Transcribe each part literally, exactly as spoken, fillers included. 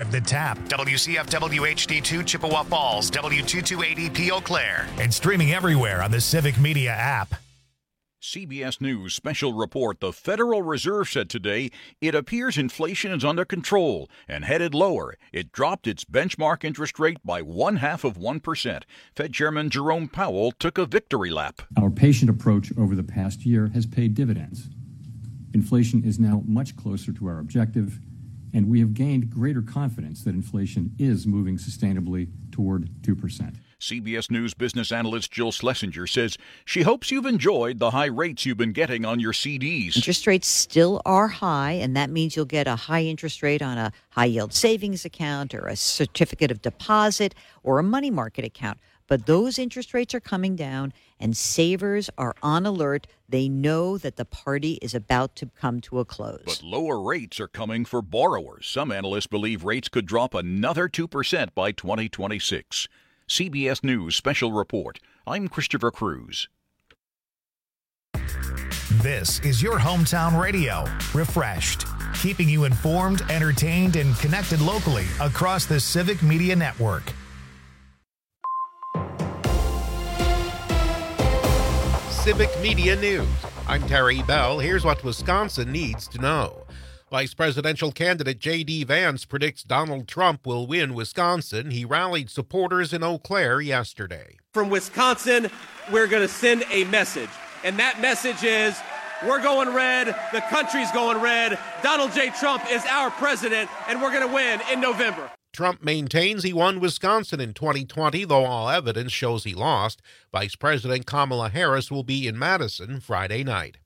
five The Tap, W C F W H D two Chippewa Falls, W two two eight E P Eau Claire, and streaming everywhere on the Civic Media app. C B S News special report. The Federal Reserve said today it appears inflation is under control and headed lower. It dropped its benchmark interest rate by one half of one percent. Fed Chairman Jerome Powell took a victory lap. Our patient approach over the past year has paid dividends. Inflation is now much closer to our objective, and we have gained greater confidence that inflation is moving sustainably toward two percent. C B S News business analyst Jill Schlesinger says she hopes you've enjoyed the high rates you've been getting on your C Ds. Interest rates still are high, and that means you'll get a high interest rate on a high-yield savings account or a certificate of deposit or a money market account. But those interest rates are coming down, and savers are on alert. They know that the party is about to come to a close. But lower rates are coming for borrowers. Some analysts believe rates could drop another two percent by twenty twenty-six. C B S News Special Report. I'm Christopher Cruz. This is your hometown radio, Refreshed, keeping you informed, entertained, and connected locally across the Civic Media Network. Civic Media News. I'm Terry Bell. Here's what Wisconsin needs to know. Vice presidential candidate J D. Vance predicts Donald Trump will win Wisconsin. He rallied supporters in Eau Claire yesterday. From Wisconsin, we're going to send a message. And that message is, we're going red, the country's going red, Donald J. Trump is our president, and we're going to win in November. Trump maintains he won Wisconsin in twenty twenty, though all evidence shows he lost. Vice President Kamala Harris will be in Madison Friday night.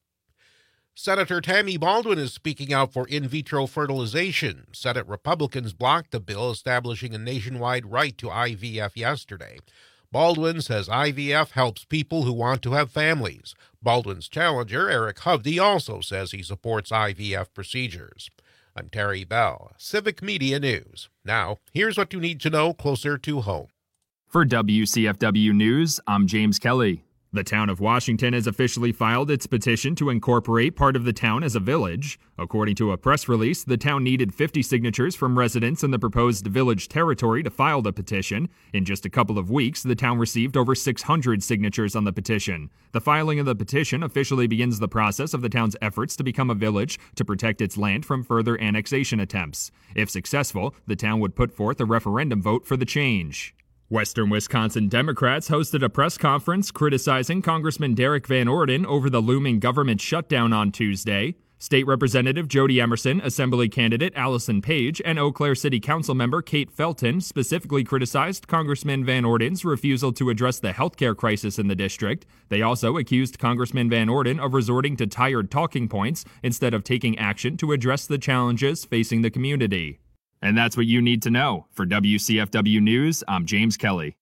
Senator Tammy Baldwin is speaking out for in vitro fertilization. Senate Republicans blocked a bill establishing a nationwide right to I V F yesterday. Baldwin says I V F helps people who want to have families. Baldwin's challenger, Eric Hovde, also says he supports I V F procedures. I'm Terry Bell, Civic Media News. Now, here's what you need to know closer to home. For W C F W News, I'm James Kelly. The town of Washington has officially filed its petition to incorporate part of the town as a village. According to a press release, the town needed fifty signatures from residents in the proposed village territory to file the petition. In just a couple of weeks, the town received over six hundred signatures on the petition. The filing of the petition officially begins the process of the town's efforts to become a village to protect its land from further annexation attempts. If successful, the town would put forth a referendum vote for the change. Western Wisconsin Democrats hosted a press conference criticizing Congressman Derek Van Orden over the looming government shutdown on Tuesday. State Representative Jody Emerson, Assembly candidate Allison Page, and Eau Claire City Council member Kate Felton specifically criticized Congressman Van Orden's refusal to address the healthcare crisis in the district. They also accused Congressman Van Orden of resorting to tired talking points instead of taking action to address the challenges facing the community. And that's what you need to know. For W C F W News, I'm James Kelly.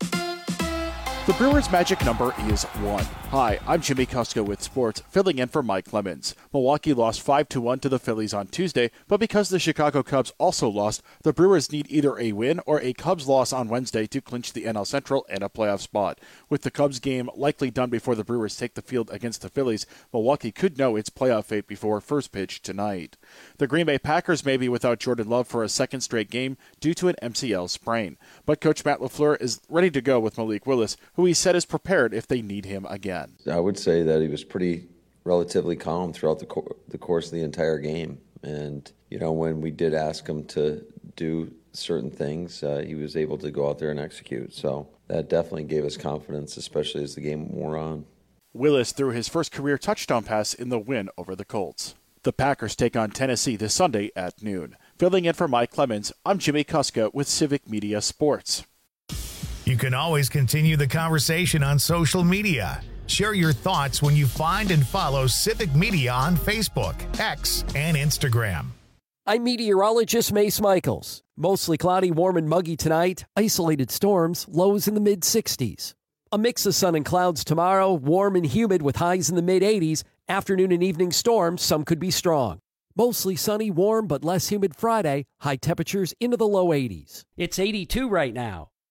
The Brewers' magic number is one. Hi, I'm Jimmy Kuska with sports, filling in for Mike Clemens. Milwaukee lost five to one to the Phillies on Tuesday, but because the Chicago Cubs also lost, the Brewers need either a win or a Cubs loss on Wednesday to clinch the N L Central and a playoff spot. With the Cubs game likely done before the Brewers take the field against the Phillies, Milwaukee could know its playoff fate before first pitch tonight. The Green Bay Packers may be without Jordan Love for a second straight game due to an M C L sprain, but Coach Matt LaFleur is ready to go with Malik Willis, who he said is prepared if they need him again. I would say that he was pretty relatively calm throughout the, co- the course of the entire game. And, you know, when we did ask him to do certain things, uh, he was able to go out there and execute. So that definitely gave us confidence, especially as the game wore on. Willis threw his first career touchdown pass in the win over the Colts. The Packers take on Tennessee this Sunday at noon. Filling in for Mike Clemens, I'm Jimmy Kuska with Civic Media Sports. You can always continue the conversation on social media. Share your thoughts when you find and follow Civic Media on Facebook, X, and Instagram. I'm meteorologist Mace Michaels. Mostly cloudy, warm and muggy tonight. Isolated storms, lows in the mid sixties. A mix of sun and clouds tomorrow, warm and humid with highs in the mid eighties. Afternoon and evening storms, some could be strong. Mostly sunny, warm, but less humid Friday. High temperatures into the low eighties. It's eighty-two right now.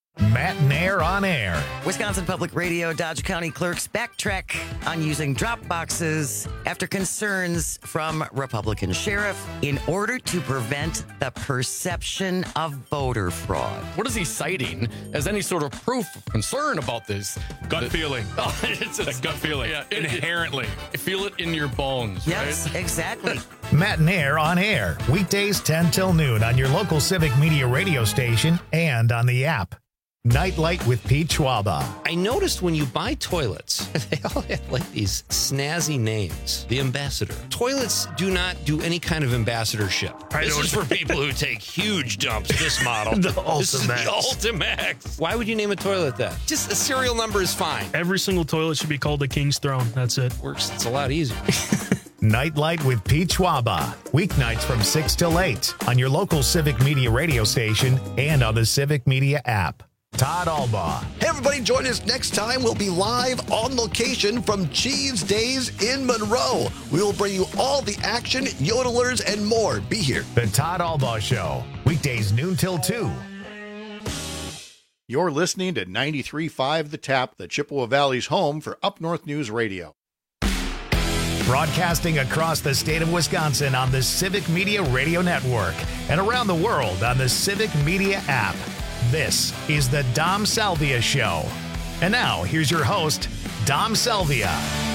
Matt Nair on air. Wisconsin Public Radio Dodge County clerks backtrack on using drop boxes after concerns from Republican sheriff in order to prevent the perception of voter fraud. What is he citing as any sort of proof of concern about this? Gut the, feeling. Oh, it's a gut feeling. Yeah, it, inherently. It, feel it in your bones, yes, right? Exactly. Matt Nair on air. Weekdays ten till noon on your local Civic Media radio station and on the app. Nightlight with Pete Schwaba. I noticed when you buy toilets, they all have like these snazzy names. The Ambassador. Toilets do not do any kind of ambassadorship. I this don't- is for people who take huge dumps. This model. The This is the Ultimax. Ultimax. Why would you name a toilet that? Just a serial number is fine. Every single toilet should be called a King's Throne. That's it. Works. It's a lot easier. Nightlight with Pete Schwaba. Weeknights from six till eight on your local Civic Media radio station and on the Civic Media app. Todd Albaugh. Hey, everybody, join us next time. We'll be live on location from Cheese Days in Monroe. We will bring you all the action, yodelers, and more. Be here. The Todd Albaugh Show. Weekdays noon till two. You're listening to ninety-three point five The Tap, the Chippewa Valley's home for Up North News Radio. Broadcasting across the state of Wisconsin on the Civic Media Radio Network and around the world on the Civic Media app. This is the Dom Salvia Show. And now, here's your host, Dom Salvia.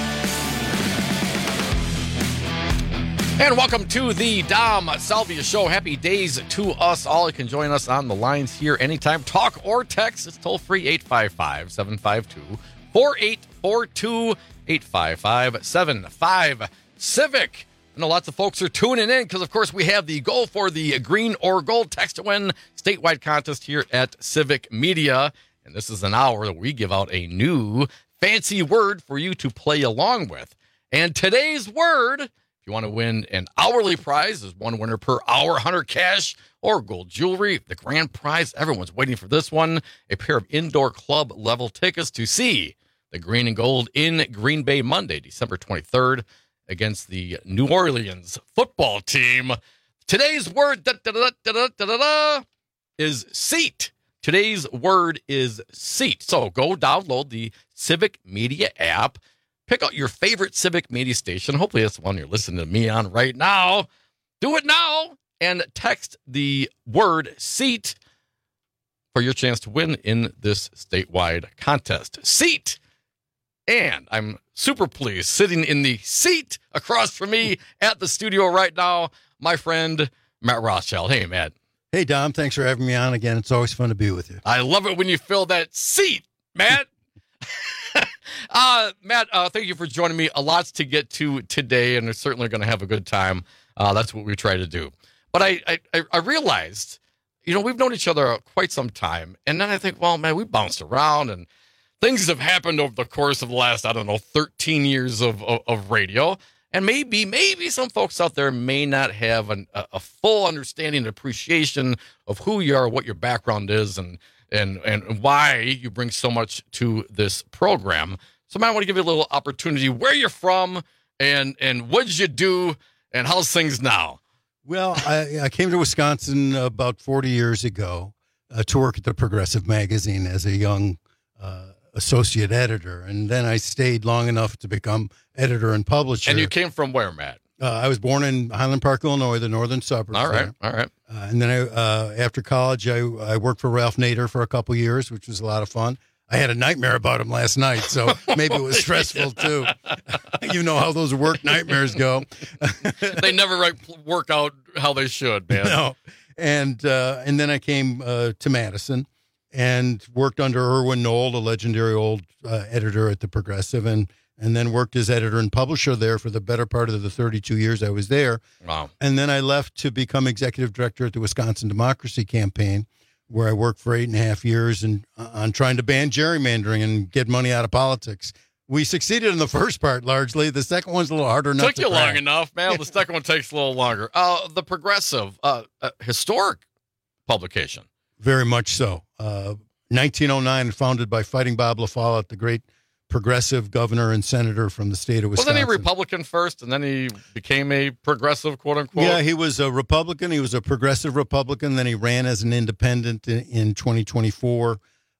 And welcome to the Dom Salvia Show. Happy days to us all. You can join us on the lines here anytime. Talk or text. It's toll free eight five five, seven five two, four eight four two, eight five five, seven five Civic. I know lots of folks are tuning in because, of course, we have the Go for the Green or Gold Text to Win statewide contest here at Civic Media. And this is an hour that we give out a new fancy word for you to play along with. And today's word, if you want to win an hourly prize, is one winner per hour, one hundred cash or gold jewelry. The grand prize, everyone's waiting for this one, a pair of indoor club level tickets to see the Green and Gold in Green Bay Monday, December twenty-third. Against the New Orleans football team. Today's word da, da, da, da, da, da, da, is seat. Today's word is seat. So go download the Civic Media app. Pick out your favorite Civic Media station. Hopefully that's the one you're listening to me on right now. Do it now and text the word seat for your chance to win in this statewide contest. Seat. And I'm super pleased, sitting in the seat across from me at the studio right now, my friend Matt Rothschild. Hey, Matt. Hey, Dom. Thanks for having me on again. It's always fun to be with you. I love it when you fill that seat, Matt. uh, Matt, uh, thank you for joining me. A lot to get to today, and we're certainly going to have a good time. Uh, that's what we try to do. But I, I, I realized, you know, we've known each other quite some time, and then I think, well, man, we bounced around, and things have happened over the course of the last, I don't know, thirteen years of, of, of radio. And maybe, maybe some folks out there may not have an, a, a full understanding and appreciation of who you are, what your background is, and and and why you bring so much to this program. So I want to give you a little opportunity where you're from and, and what did you do and how's things now? Well, I, I came to Wisconsin about forty years ago uh, to work at the Progressive magazine as a young uh associate editor, and then I stayed long enough to become editor and publisher. And you came from where, Matt? Uh, I was born in Highland Park, Illinois, the northern suburbs. All right, there. all right. Uh, and then I, uh, after college, I, I worked for Ralph Nader for a couple years, which was a lot of fun. I had a nightmare about him last night, so maybe it was stressful too. You know how those work nightmares go. They never like, work out how they should, man. No. And uh, and then I came uh, to Madison and worked under Irwin Knoll, the legendary old uh, editor at the Progressive, and and then worked as editor and publisher there for the better part of the thirty-two years I was there. Wow. And then I left to become executive director at the Wisconsin Democracy Campaign, where I worked for eight and a half years and uh, on trying to ban gerrymandering and get money out of politics. We succeeded in the first part largely. The second one's a little harder. Not Took to you crack. long enough, man. The second one takes a little longer. Uh, the Progressive, uh, uh, historic publication. Very much so. Uh, nineteen oh nine, founded by Fighting Bob LaFollette, the great progressive governor and senator from the state of Wisconsin. Wasn't he Republican first, and then he became a progressive, quote unquote? Yeah, he was a Republican. He was a progressive Republican. Then he ran as an independent in, in twenty twenty-four.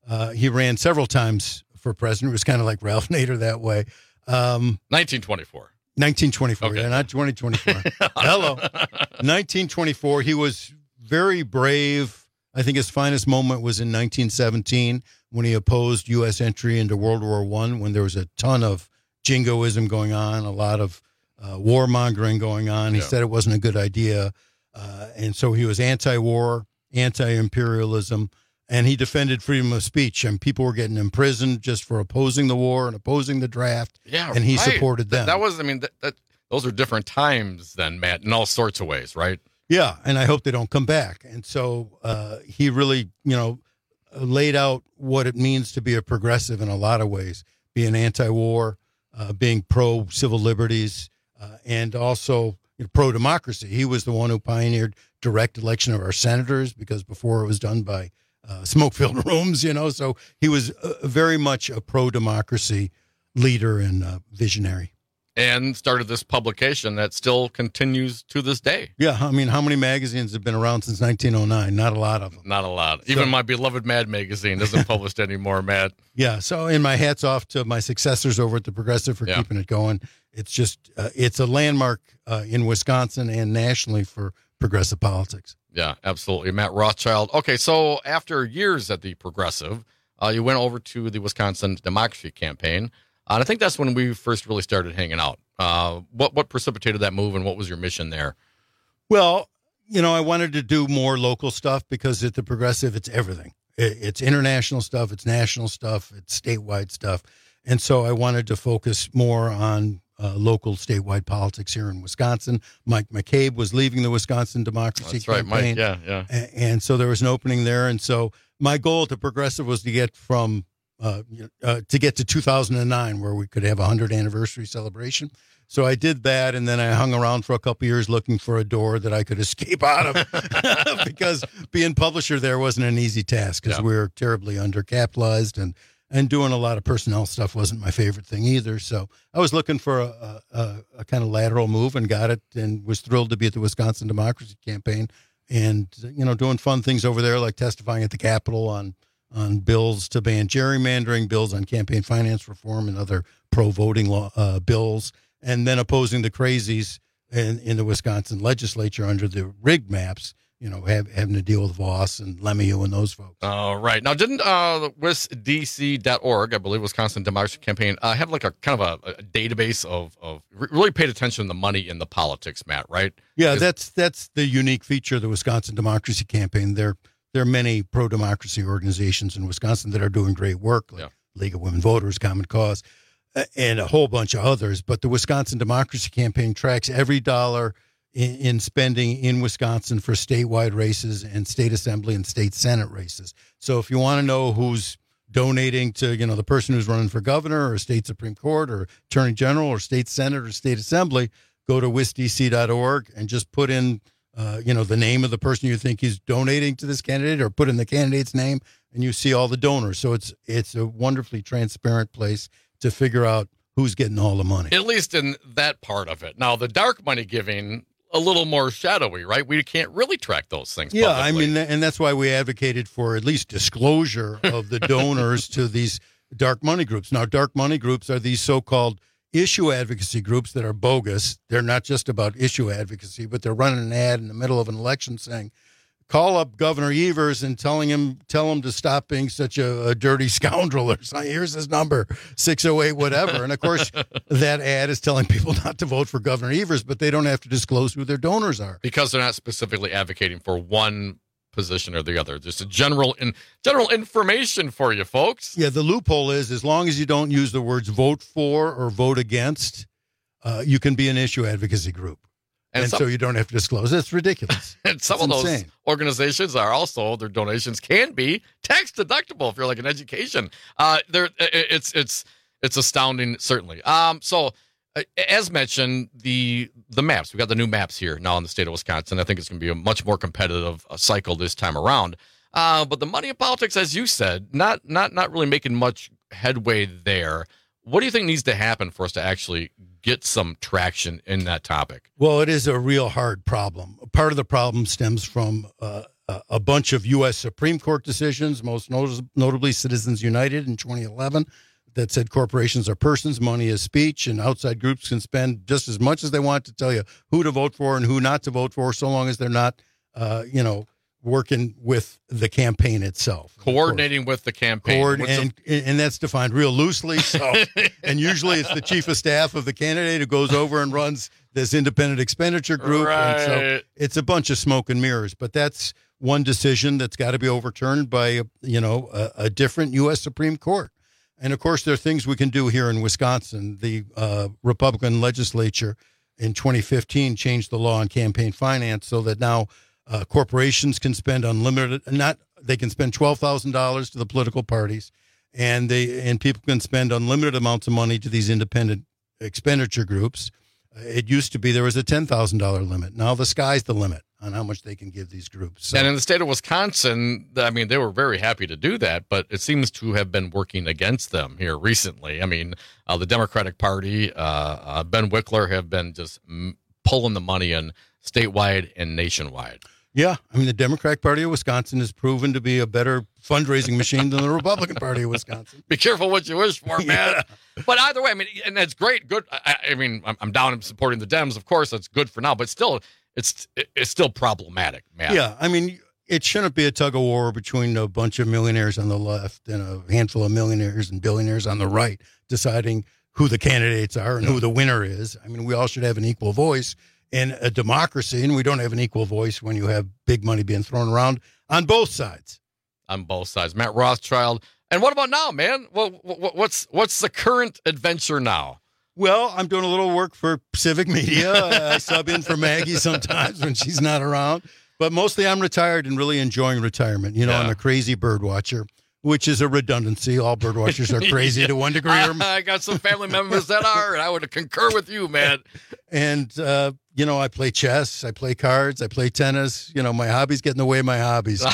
Uh, he ran several times for president. It was kind of like Ralph Nader that way. Um, nineteen twenty-four. nineteen twenty-four, Okay. yeah, not twenty twenty-four. Hello. nineteen twenty-four, he was very brave. I think his finest moment was in nineteen seventeen when he opposed U S entry into World War One, when there was a ton of jingoism going on, a lot of uh, warmongering going on. He Yeah. said it wasn't a good idea. Uh, and so he was anti-war, anti-imperialism, and he defended freedom of speech. And people were getting imprisoned just for opposing the war and opposing the draft. Yeah, and he right. supported them. That, that was, I mean, that, that those are different times then, Matt, in all sorts of ways, right? Yeah, and I hope they don't come back. And so uh, he really, you know, laid out what it means to be a progressive in a lot of ways, being anti-war, uh, being pro-civil liberties, uh, and also you know, pro-democracy. He was the one who pioneered direct election of our senators, because before it was done by uh, smoke-filled rooms, you know. So he was uh, very much a pro-democracy leader and uh, visionary. And started this publication that still continues to this day. Yeah, I mean, how many magazines have been around since nineteen oh nine? Not a lot of them. Not a lot. Even So- my beloved Mad magazine isn't published anymore, Matt. Yeah, so in my hats off to my successors over at the Progressive for Yeah. keeping it going. It's just uh, it's a landmark uh, in Wisconsin and nationally for progressive politics. Yeah, absolutely. Matt Rothschild. Okay, so after years at the Progressive, uh, you went over to the Wisconsin Democracy Campaign. Uh, and I think that's when we first really started hanging out. Uh, what what precipitated that move, and what was your mission there? Well, you know, I wanted to do more local stuff because at the Progressive, it's everything. It, it's international stuff, it's national stuff, it's statewide stuff. And so I wanted to focus more on uh, local statewide politics here in Wisconsin. Mike McCabe was leaving the Wisconsin Democracy That's right, Campaign. Mike. Yeah, yeah. A- And so there was an opening there. And so my goal at the Progressive was to get from uh, uh, to get to two thousand nine, where we could have a one hundred anniversary celebration. So I did that, and then I hung around for a couple years looking for a door that I could escape out of, because being publisher there wasn't an easy task, because Yeah. we were terribly undercapitalized, and and doing a lot of personnel stuff wasn't my favorite thing either. So I was looking for a, a, a kind of lateral move, and got it, and was thrilled to be at the Wisconsin Democracy Campaign, and you know, doing fun things over there, like testifying at the Capitol on on bills to ban gerrymandering, bills on campaign finance reform, and other pro-voting law uh, bills, and then opposing the crazies in, in the Wisconsin legislature under the rigged maps, you know, have, having to deal with Voss and Lemieux and those folks. All right. Now, didn't uh, wis d c dot org, I believe, Wisconsin Democracy Campaign, uh, have like a kind of a, a database of, of really paid attention to the money in the politics, Matt, right? Yeah, Is- that's that's the unique feature of the Wisconsin Democracy Campaign. There, there are many pro-democracy organizations in Wisconsin that are doing great work, like Yeah. League of Women Voters, Common Cause, a- and a whole bunch of others. But the Wisconsin Democracy Campaign tracks every dollar in, in spending in Wisconsin for statewide races and state assembly and state senate races. So if you want to know who's donating to, you know, the person who's running for governor or state Supreme Court or attorney general or state senate or state assembly, go to wis d c dot org and just put in, uh, you know, the name of the person you think is donating to this candidate, or put in the candidate's name, and you see all the donors. So it's it's a wonderfully transparent place to figure out who's getting all the money. At least in that part of it. Now, the dark money giving, a little more shadowy, right? We can't really track those things. Yeah, I publicly. mean, and that's why we advocated for at least disclosure of the donors to these dark money groups. Now, dark money groups are these so-called issue advocacy groups that are bogus. They're not just about issue advocacy, but they're running an ad in the middle of an election saying, call up Governor Evers and telling him, tell him to stop being such a, a dirty scoundrel, or something. Here's his number, six oh eight, whatever. And of course, that ad is telling people not to vote for Governor Evers, but they don't have to disclose who their donors are. Because they're not specifically advocating for one position or the other. Just a general in general information for you folks. Yeah, the loophole is, as long as you don't use the words vote for or vote against, uh, you can be an issue advocacy group. And And, some- so you don't have to disclose. It's ridiculous. And some It's of those insane. organizations are also, their donations can be tax deductible if you're like an education. Uh, there, it's it's it's astounding, certainly. Um, so uh, as mentioned, the the maps, we got the new maps here now in the state of Wisconsin. I think it's going to be a much more competitive uh, cycle this time around. Uh, but the money in politics, as you said, not not not really making much headway there. What do you think needs to happen for us to actually get some traction in that topic? Well, it is a real hard problem. Part of the problem stems from uh, a, a bunch of U S Supreme Court decisions, most not- notably Citizens United in twenty eleven, that said corporations are persons, money is speech, and outside groups can spend just as much as they want to tell you who to vote for and who not to vote for, so long as they're not, uh, you know, working with the campaign itself. Coordinating with the campaign. Coord- What's and, the- and that's defined real loosely. So, and usually it's the chief of staff of the candidate who goes over and runs this independent expenditure group. And so Right. it's a bunch of smoke and mirrors, but that's one decision that's got to be overturned by, you know, a, a different U S Supreme Court. And of course, there are things we can do here in Wisconsin. The uh, Republican legislature in twenty fifteen changed the law on campaign finance so that now uh, corporations can spend unlimited, not they can spend twelve thousand dollars to the political parties, and they and people can spend unlimited amounts of money to these independent expenditure groups. It used to be there was a ten thousand dollars limit. Now the sky's the limit on how much they can give these groups. So, And in the state of Wisconsin, I mean, they were very happy to do that, but it seems to have been working against them here recently. I mean, uh, the Democratic Party, uh, uh, Ben Wickler have been just m- pulling the money in statewide and nationwide. yeah, I mean, the Democratic Party of Wisconsin has proven to be a better fundraising machine than the Republican Party of Wisconsin. Be careful what you wish for, man. But either way, I mean, and that's great. Good. I, I mean, I'm, I'm down in supporting the Dems. Of course, that's good for now, but still, it's it's still problematic, man. Yeah, I mean, it shouldn't be a tug of war between a bunch of millionaires on the left and a handful of millionaires and billionaires on the right deciding who the candidates are and who the winner is. I mean, we all should have an equal voice in a democracy, and we don't have an equal voice when you have big money being thrown around on both sides. On both sides. Matt Rothschild. And what about now, man? Well, what's what's the current adventure now? Well, I'm doing a little work for Civic Media. I sub in for Maggie sometimes when she's not around. But mostly I'm retired and really enjoying retirement. You know, Yeah. I'm a crazy bird watcher, which is a redundancy. All bird watchers are crazy Yeah. to one degree or I, I got some family members that are, and I would concur with you, man. And, uh, you know, I play chess, I play cards, I play tennis. You know, my hobbies get in the way of my hobbies.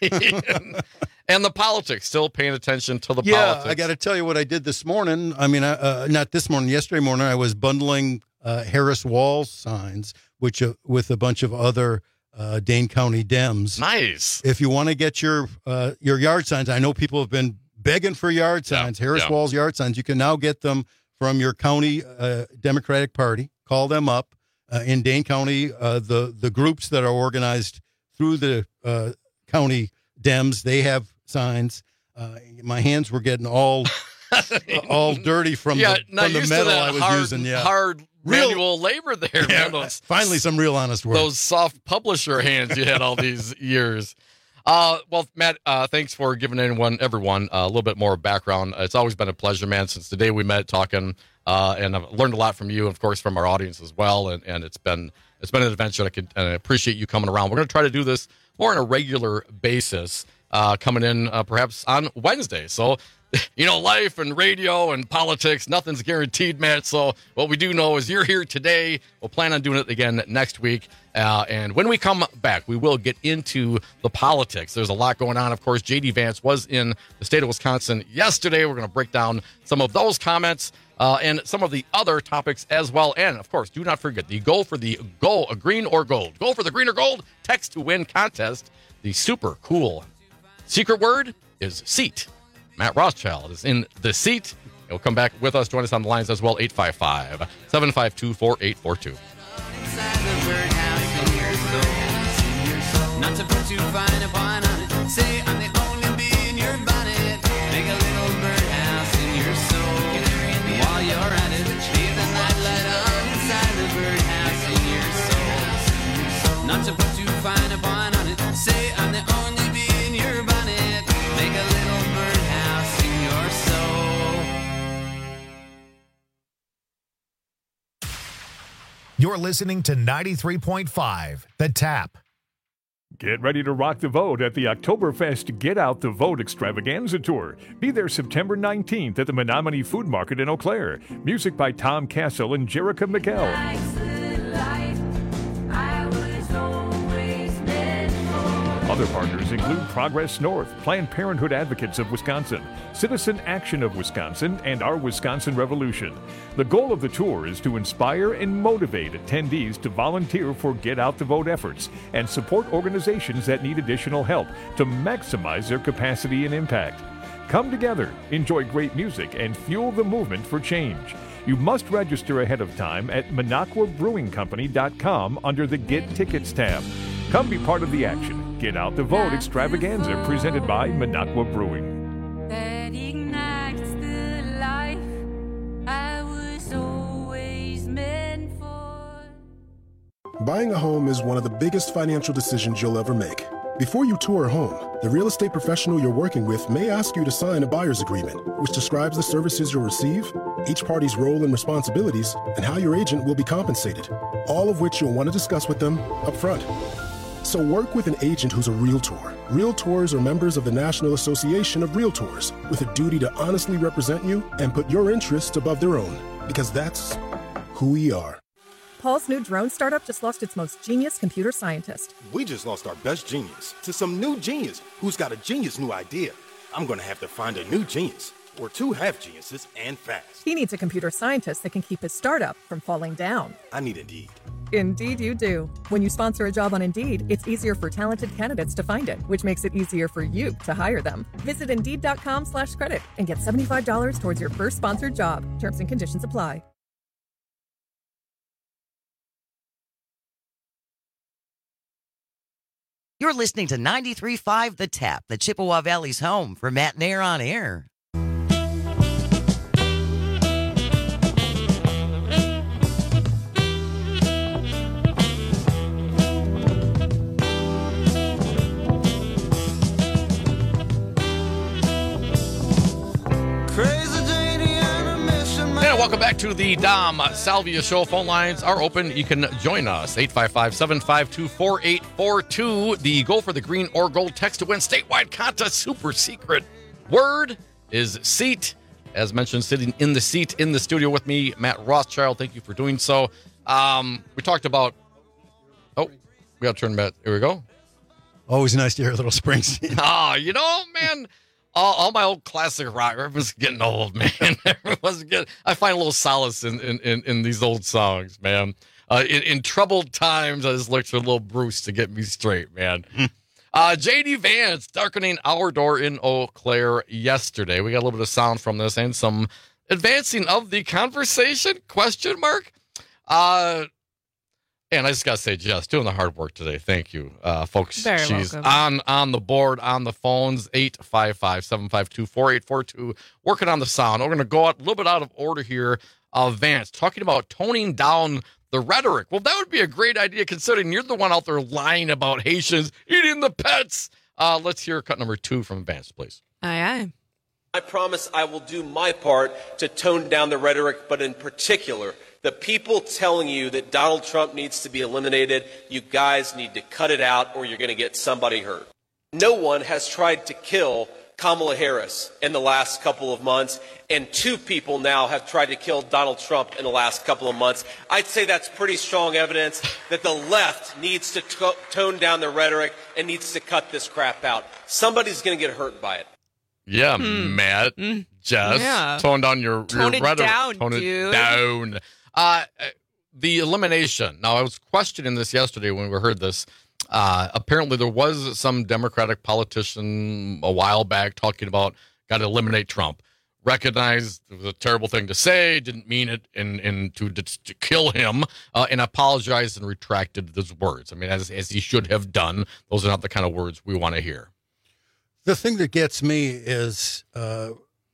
And the politics, still paying attention to the yeah, politics. I got to tell you what I did this morning. I mean, uh, not this morning, yesterday morning, I was bundling uh, Harris Walls signs, which uh, with a bunch of other uh, Dane County Dems. Nice. If you want to get your uh, your yard signs, I know people have been begging for yard signs, Yeah, Harris yeah. Walls yard signs. You can now get them from your county uh, Democratic Party. Call them up. Uh, in Dane County, uh, the, the groups that are organized through the uh, county Dems, they have signs. Uh, my hands were getting all all dirty from yeah, the, not from the used to metal that I was hard, using. Yeah, hard Real- manual labor there, Yeah, man. Those, finally some real honest work. those soft publisher hands you had all these years. Uh, well, Matt, uh, thanks for giving anyone, everyone uh, a little bit more background. It's always been a pleasure, man, since the day we met talking, uh, and I've learned a lot from you, and of course, from our audience as well. And, and it's been it's been an adventure. I, could, and I appreciate you coming around. We're going to try to do this more on a regular basis, uh, coming in uh, perhaps on Wednesday. So, you know, life and radio and politics, nothing's guaranteed, Matt. So what we do know is you're here today. We'll plan on doing it again next week. Uh, and when we come back, we will get into the politics. There's a lot going on. Of course, J D Vance was in the state of Wisconsin yesterday. We're going to break down some of those comments uh, and some of the other topics as well. And, of course, do not forget the goal for the goal, a green or gold. Goal for the green or gold, text to win contest. The super cool secret word is seat. Matt Rothschild is in the seat. He'll come back with us. Join us on the lines as well, eight five five, seven five two, four eight four two. Not to put too fine a point on it. Say I'm the only bee in your bonnet. Make a little birdhouse in your soul. While you're at it, leave the nightlight on inside the birdhouse in your soul. Not to put too fine a point on it. Say I'm the only bee in your bonnet. Make a little birdhouse in your soul. You're listening to ninety-three point five, The Tap. Get ready to rock the vote at the Oktoberfest Get Out the Vote Extravaganza Tour. Be there September nineteenth at the Menominee Food Market in Eau Claire. Music by Tom Castle and Jerica McGill. On Other partners include Progress North, Planned Parenthood Advocates of Wisconsin, Citizen Action of Wisconsin, and Our Wisconsin Revolution. The goal of the tour is to inspire and motivate attendees to volunteer for Get Out the Vote efforts and support organizations that need additional help to maximize their capacity and impact. Come together, enjoy great music, and fuel the movement for change. You must register ahead of time at minocqua brewing company dot com under the Get Tickets tab. Come be part of the action. Get Out the Vote extravaganza presented by Minocqua Brewing. That ignites the life I was always meant for. Buying a home is one of the biggest financial decisions you'll ever make. Before you tour a home, the real estate professional you're working with may ask you to sign a buyer's agreement, which describes the services you'll receive, each party's role and responsibilities, and how your agent will be compensated, all of which you'll want to discuss with them up front. So work with an agent who's a Realtor. Realtors are members of the National Association of Realtors with a duty to honestly represent you and put your interests above their own, because that's who we are. Paul's new drone startup just lost its most genius computer scientist. We just lost our best genius to some new genius who's got a genius new idea. I'm going to have to find a new genius, or two half geniuses, and fast. He needs a computer scientist that can keep his startup from falling down. I need Indeed. Indeed you do. When you sponsor a job on Indeed, it's easier for talented candidates to find it, which makes it easier for you to hire them. Visit Indeed.com slash credit and get seventy-five dollars towards your first sponsored job. Terms and conditions apply. You're listening to ninety-three point five The Tap, the Chippewa Valley's home for Matt Nair on Air. And welcome back to the Dom Salvia Show. Phone lines are open. You can join us. eight five five, seven five two, four eight four two. The goal for the green or gold text to win statewide contest super secret word is seat. As mentioned, sitting in the seat in the studio with me, Matt Rothschild. Thank you for doing so. Um, we talked about... Oh, we got to turn Matt. Here we go. Always nice to hear a little Springsteen. Oh, you know, man... All, all my old classic rock, everyone's getting old, man. Everyone's getting, I find a little solace in, in, in, in these old songs, man. Uh, in, in troubled times, I just look for a little Bruce to get me straight, man. uh, J D Vance darkening our door in Eau Claire yesterday. We got a little bit of sound from this and some advancing of the conversation, question mark. Uh, and I just got to say, Jess, doing the hard work today. Thank you, uh, folks. Very She's welcome. on, on the board, on the phones, eight five five, seven five two, four eight four two, working on the sound. We're going to go out a little bit out of order here. Uh, Vance, talking about toning down the rhetoric. Well, that would be a great idea considering you're the one out there lying about Haitians eating the pets. Uh, let's hear cut number two from Vance, please. Aye, aye. I promise I will do my part to tone down the rhetoric, but in particular, the people telling you that Donald Trump needs to be eliminated, you guys need to cut it out or you're going to get somebody hurt. No one has tried to kill Kamala Harris in the last couple of months, and two people now have tried to kill Donald Trump in the last couple of months. I'd say that's pretty strong evidence that the left needs to to- tone down the rhetoric and needs to cut this crap out. Somebody's going to get hurt by it. Yeah, Hmm. Matt, Mm. Jess, Yeah. tone down your, Tone your it rhetoric. down, tone dude. it down. Uh, the elimination. Now, I was questioning this yesterday when we heard this. Uh, apparently, there was some Democratic politician a while back talking about got to eliminate Trump. Recognized it was a terrible thing to say, didn't mean it in, in to, to kill him, uh, and apologized and retracted those words. I mean, as, as he should have done. Those are not the kind of words we want to hear. The thing that gets me is uh,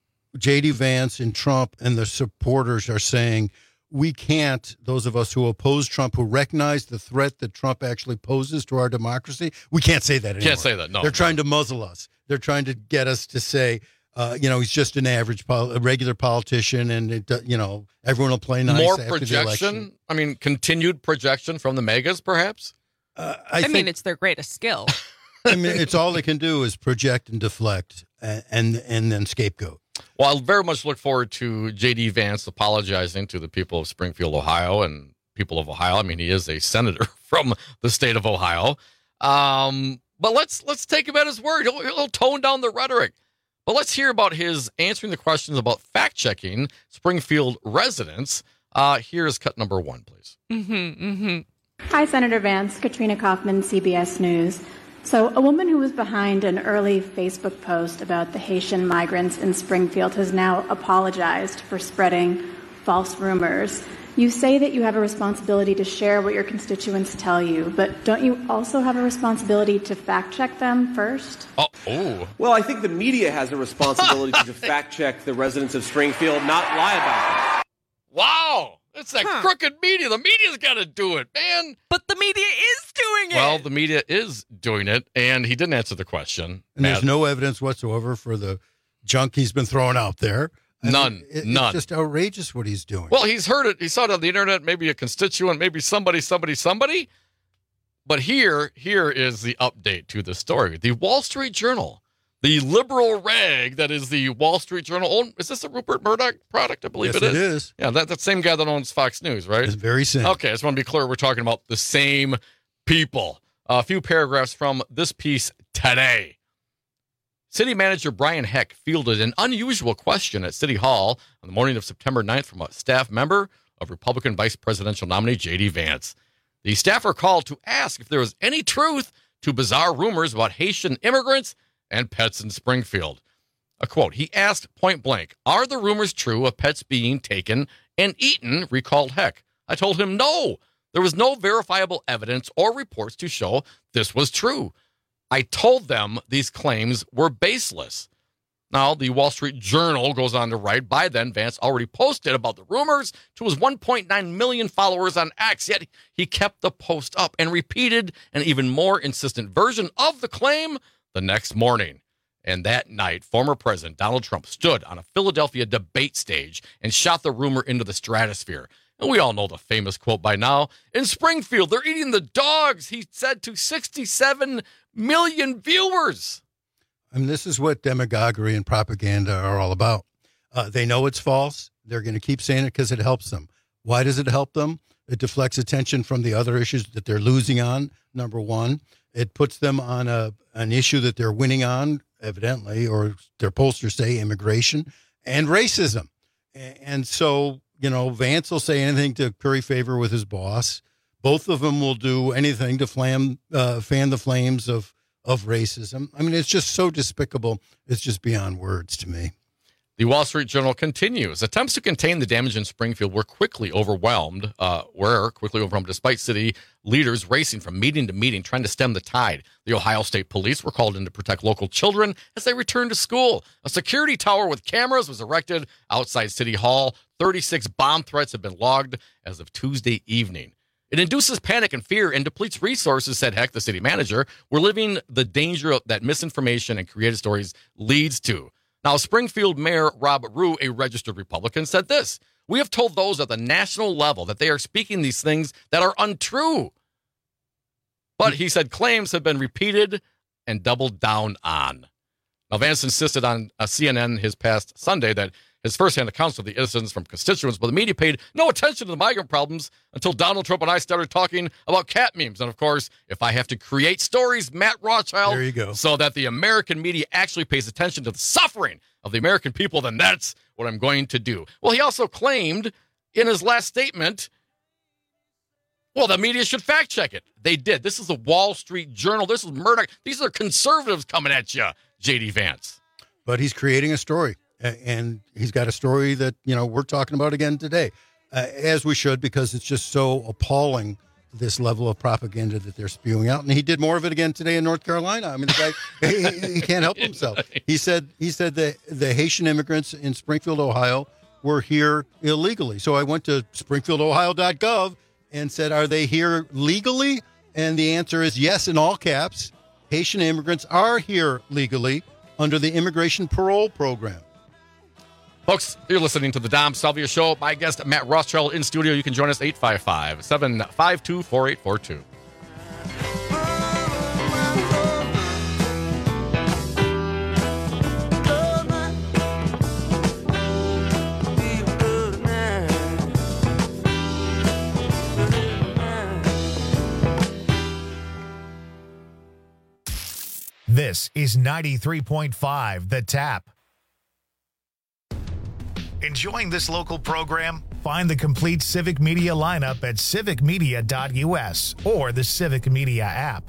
J D Vance and Trump and the supporters are saying we can't, those of us who oppose Trump, who recognize the threat that Trump actually poses to our democracy, we can't say that anymore. Can't say that, no. They're trying to muzzle us. They're trying to get us to say, uh, you know, he's just an average, pol- a regular politician, and, it, uh, you know, everyone will play nice More after the election. projection? I mean, continued projection from the megas, perhaps? Uh, I, I, think, mean, it's their greatest skill. I mean, it's all they can do is project and deflect and and, and then scapegoat. Well, I very much look forward to J D Vance apologizing to the people of Springfield, Ohio, and people of Ohio. I mean, he is a senator from the state of Ohio. Um, But let's let's take him at his word. He'll, he'll tone down the rhetoric. But let's hear about his answering the questions about fact-checking Springfield residents. Uh, here's cut number one, please. Mm-hmm, mm-hmm. Hi, Senator Vance. Katrina Kaufman, C B S News. So a woman who was behind an early Facebook post about the Haitian migrants in Springfield has now apologized for spreading false rumors. You say that you have a responsibility to share what your constituents tell you, but don't you also have a responsibility to fact-check them first? Oh, oh. Well, I think the media has a responsibility to fact-check the residents of Springfield, not lie about them. Wow. It's that Huh. crooked media. The media's got to do it, man. But the media is doing it. Well, the media is doing it, and he didn't answer the question. And there's Matt. no evidence whatsoever for the junk he's been throwing out there. I None. mean, it- None. It's just outrageous what he's doing. Well, he's heard it. He saw it on the internet, maybe a constituent, maybe somebody, somebody, somebody. But here, here is the update to the story. The Wall Street Journal, the liberal rag that is the Wall Street Journal. Oh, is this a Rupert Murdoch product? I believe Yes, it is. it is. Yeah, that, that same guy that owns Fox News, right? It's very same. Okay, I just want to be clear. We're talking about the same people. A few paragraphs from this piece today. City Manager Brian Heck fielded an unusual question at City Hall on the morning of September ninth from a staff member of Republican Vice Presidential nominee J D Vance. The staffer called to ask if there was any truth to bizarre rumors about Haitian immigrants and pets in Springfield. A quote, he asked point blank, are the rumors true of pets being taken and eaten, recalled Heck. I told him no. There was no verifiable evidence or reports to show this was true. I told them these claims were baseless. Now, the Wall Street Journal goes on to write, by then, Vance already posted about the rumors to his one point nine million followers on X, yet he kept the post up and repeated an even more insistent version of the claim the next morning. And that night, former President Donald Trump stood on a Philadelphia debate stage and shot the rumor into the stratosphere. And we all know the famous quote by now. In Springfield, they're eating the dogs, he said to sixty-seven million viewers. I mean, this is what demagoguery and propaganda are all about. Uh, they know it's false. They're going to keep saying it because it helps them. Why does it help them? It deflects attention from the other issues that they're losing on, number one. It puts them on a an issue that they're winning on, evidently, or their pollsters say immigration and racism. And so, you know, Vance will say anything to curry favor with his boss. Both of them will do anything to flam, uh, fan the flames of, of racism. I mean, it's just so despicable. It's just beyond words to me. The Wall Street Journal continues. Attempts to contain the damage in Springfield were quickly overwhelmed, uh, were quickly overwhelmed despite city leaders racing from meeting to meeting, trying to stem the tide. The Ohio State Police were called in to protect local children as they returned to school. A security tower with cameras was erected outside City Hall. thirty-six bomb threats have been logged as of Tuesday evening. It induces panic and fear and depletes resources, said Heck, the city manager. We're living the danger that misinformation and creative stories leads to. Now, Springfield Mayor Rob Rue, a registered Republican, said this. We have told those at the national level that they are speaking these things that are untrue. But he said claims have been repeated and doubled down on. Now, Vance insisted on uh, C N N his past Sunday that his firsthand accounts of the incidents from constituents, but the media paid no attention to the migrant problems until Donald Trump and I started talking about cat memes. And of course, if I have to create stories, Matt Rothschild, there you go, so that the American media actually pays attention to the suffering of the American people, then that's what I'm going to do. Well, he also claimed in his last statement, well, the media should fact check it. They did. This is the Wall Street Journal. This is Murdoch. These are conservatives coming at you, J D Vance. But he's creating a story. And he's got a story that, you know, we're talking about again today, uh, as we should, because it's just so appalling, this level of propaganda that they're spewing out. And he did more of it again today in North Carolina. I mean, the guy, he, he can't help himself. He said he said that the Haitian immigrants in Springfield, Ohio, were here illegally. So I went to springfield ohio dot gov and said, are they here legally? And the answer is yes, in all caps. Haitian immigrants are here legally under the Immigration Parole Program. Folks, you're listening to the Dom Salvia Show. My guest, Matt Rothschild, in studio. You can join us eight five five, seven five two, four eight four two. This is ninety-three point five The Tap. Enjoying this local program? Find the complete Civic Media lineup at civic media dot u s or the Civic Media app.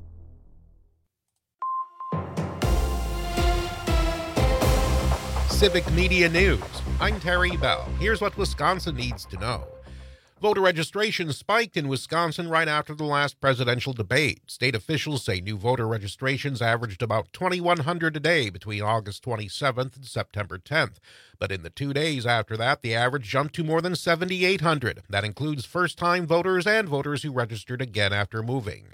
Civic Media News. I'm Terry Bell. Here's what Wisconsin needs to know. Voter registration spiked in Wisconsin right after the last presidential debate. State officials say new voter registrations averaged about twenty-one hundred a day between August twenty-seventh and September tenth. But in the two days after that, the average jumped to more than seventy-eight hundred. That includes first-time voters and voters who registered again after moving.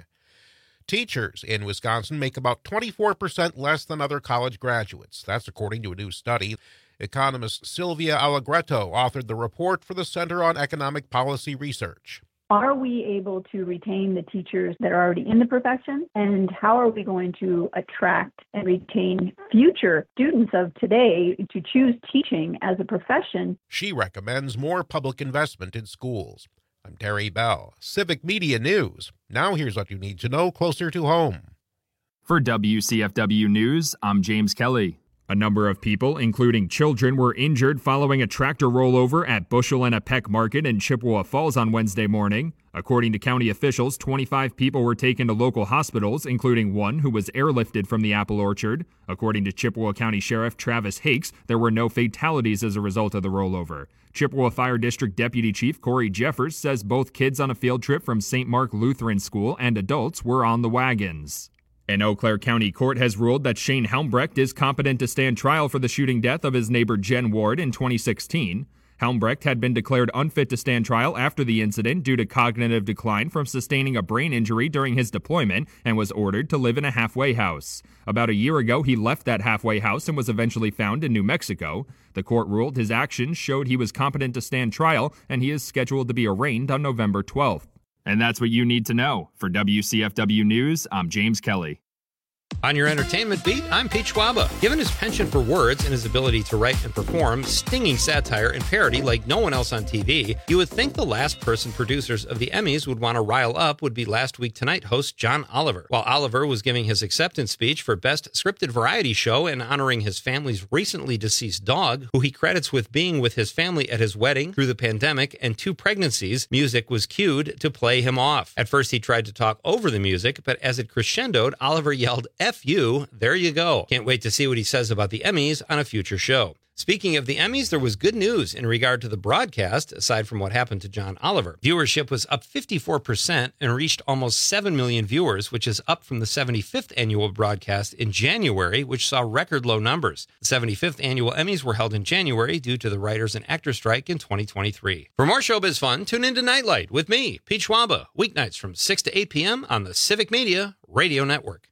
Teachers in Wisconsin make about twenty-four percent less than other college graduates. That's according to a new study. Economist Sylvia Allegretto authored the report for the Center on Economic Policy Research. Are we able to retain the teachers that are already in the profession? And how are we going to attract and retain future students of today to choose teaching as a profession? She recommends more public investment in schools. I'm Terry Bell, Civic Media News. Now here's what you need to know closer to home. For W C F W News, I'm James Kelly. A number of people, including children, were injured following a tractor rollover at Bushel and a Peck Market in Chippewa Falls on Wednesday morning. According to county officials, twenty-five people were taken to local hospitals, including one who was airlifted from the apple orchard. According to Chippewa County Sheriff Travis Hakes, there were no fatalities as a result of the rollover. Chippewa Fire District Deputy Chief Corey Jeffers says both kids on a field trip from Saint Mark Lutheran School and adults were on the wagons. An Eau Claire County court has ruled that Shane Helmbrecht is competent to stand trial for the shooting death of his neighbor Jen Ward in twenty sixteen. Helmbrecht had been declared unfit to stand trial after the incident due to cognitive decline from sustaining a brain injury during his deployment and was ordered to live in a halfway house. About a year ago, he left that halfway house and was eventually found in New Mexico. The court ruled his actions showed he was competent to stand trial, and he is scheduled to be arraigned on November twelfth. And that's what you need to know. For W C F W News, I'm James Kelly. On your entertainment beat, I'm Pete Schwaba. Given his penchant for words and his ability to write and perform stinging satire and parody like no one else on T V, you would think the last person producers of the Emmys would want to rile up would be Last Week Tonight host John Oliver. While Oliver was giving his acceptance speech for Best Scripted Variety Show and honoring his family's recently deceased dog, who he credits with being with his family at his wedding through the pandemic and two pregnancies, music was cued to play him off. At first he tried to talk over the music, but as it crescendoed, Oliver yelled, F you, there you go. Can't wait to see what he says about the Emmys on a future show. Speaking of the Emmys, there was good news in regard to the broadcast, aside from what happened to John Oliver. Viewership was up fifty-four percent and reached almost seven million viewers, which is up from the seventy-fifth annual broadcast in January, which saw record low numbers. The seventy-fifth annual Emmys were held in January due to the writers and actors strike in twenty twenty-three. For more showbiz fun, tune into Nightlight with me, Pete Schwaba, weeknights from six to eight p.m. on the Civic Media Radio Network.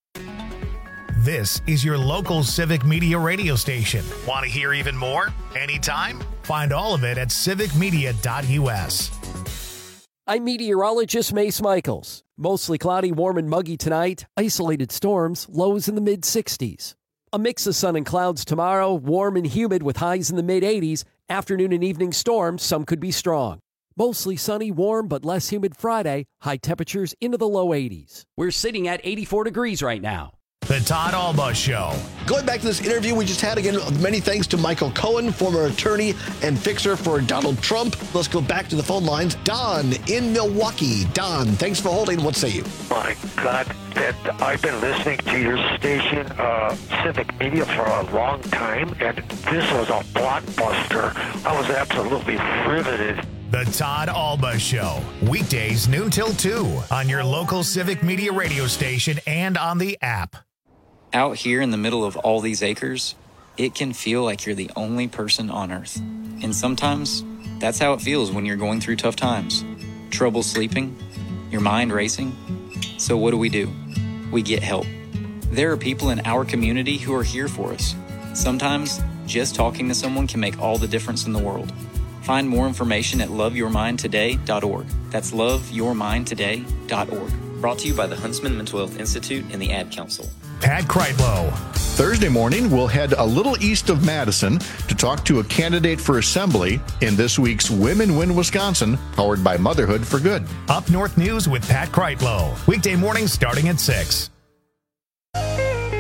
This is your local Civic Media radio station. Want to hear even more? Anytime? Find all of it at civic media dot u s. I'm meteorologist Mace Michaels. Mostly cloudy, warm and muggy tonight. Isolated storms, lows in the mid sixties. A mix of sun and clouds tomorrow, warm and humid with highs in the mid eighties. Afternoon and evening storms, some could be strong. Mostly sunny, warm, but less humid Friday. High temperatures into the low eighties. We're sitting at eighty-four degrees right now. The Todd Alba Show. Going back to this interview we just had, again, many thanks to Michael Cohen, former attorney and fixer for Donald Trump. Let's go back to the phone lines. Don in Milwaukee. Don, thanks for holding. What say you? My God, that I've been listening to your station, uh, Civic Media, for a long time, and this was a blockbuster. I was absolutely riveted. The Todd Alba Show. Weekdays noon till two on your local Civic Media radio station and on the app. Out here in the middle of all these acres, it can feel like you're the only person on Earth. And sometimes, that's how it feels when you're going through tough times. Trouble sleeping, your mind racing. So what do we do? We get help. There are people in our community who are here for us. Sometimes, just talking to someone can make all the difference in the world. Find more information at love your mind today dot org. That's love your mind today dot org. Brought to you by the Huntsman Mental Health Institute and the Ad Council. Pat Kreitlow. Thursday morning, we'll head a little east of Madison to talk to a candidate for assembly in this week's Women Win Wisconsin, powered by Motherhood for Good. Up North News with Pat Kreitlow. Weekday mornings starting at six.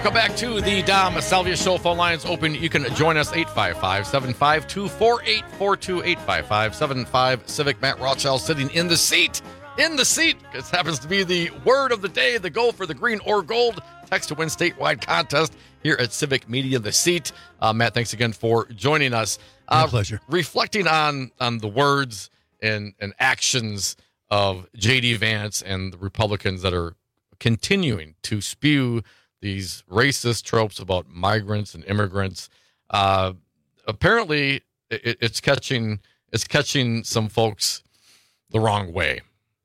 Welcome back to the Dom Salvia Show. Phone lines open. You can join us eight five five, seven five two, four eight four two, eight five five, seven five Civic. Matt Rothschild sitting in the seat. In the seat. This happens to be the word of the day, the go for the green or gold. Text to win statewide contest here at Civic Media, the seat. Uh, Matt, thanks again for joining us. Uh, My pleasure. Reflecting on on the words and, and actions of J D. Vance and the Republicans that are continuing to spew these racist tropes about migrants and immigrants. Uh, apparently, it, it's catching it's catching some folks the wrong way,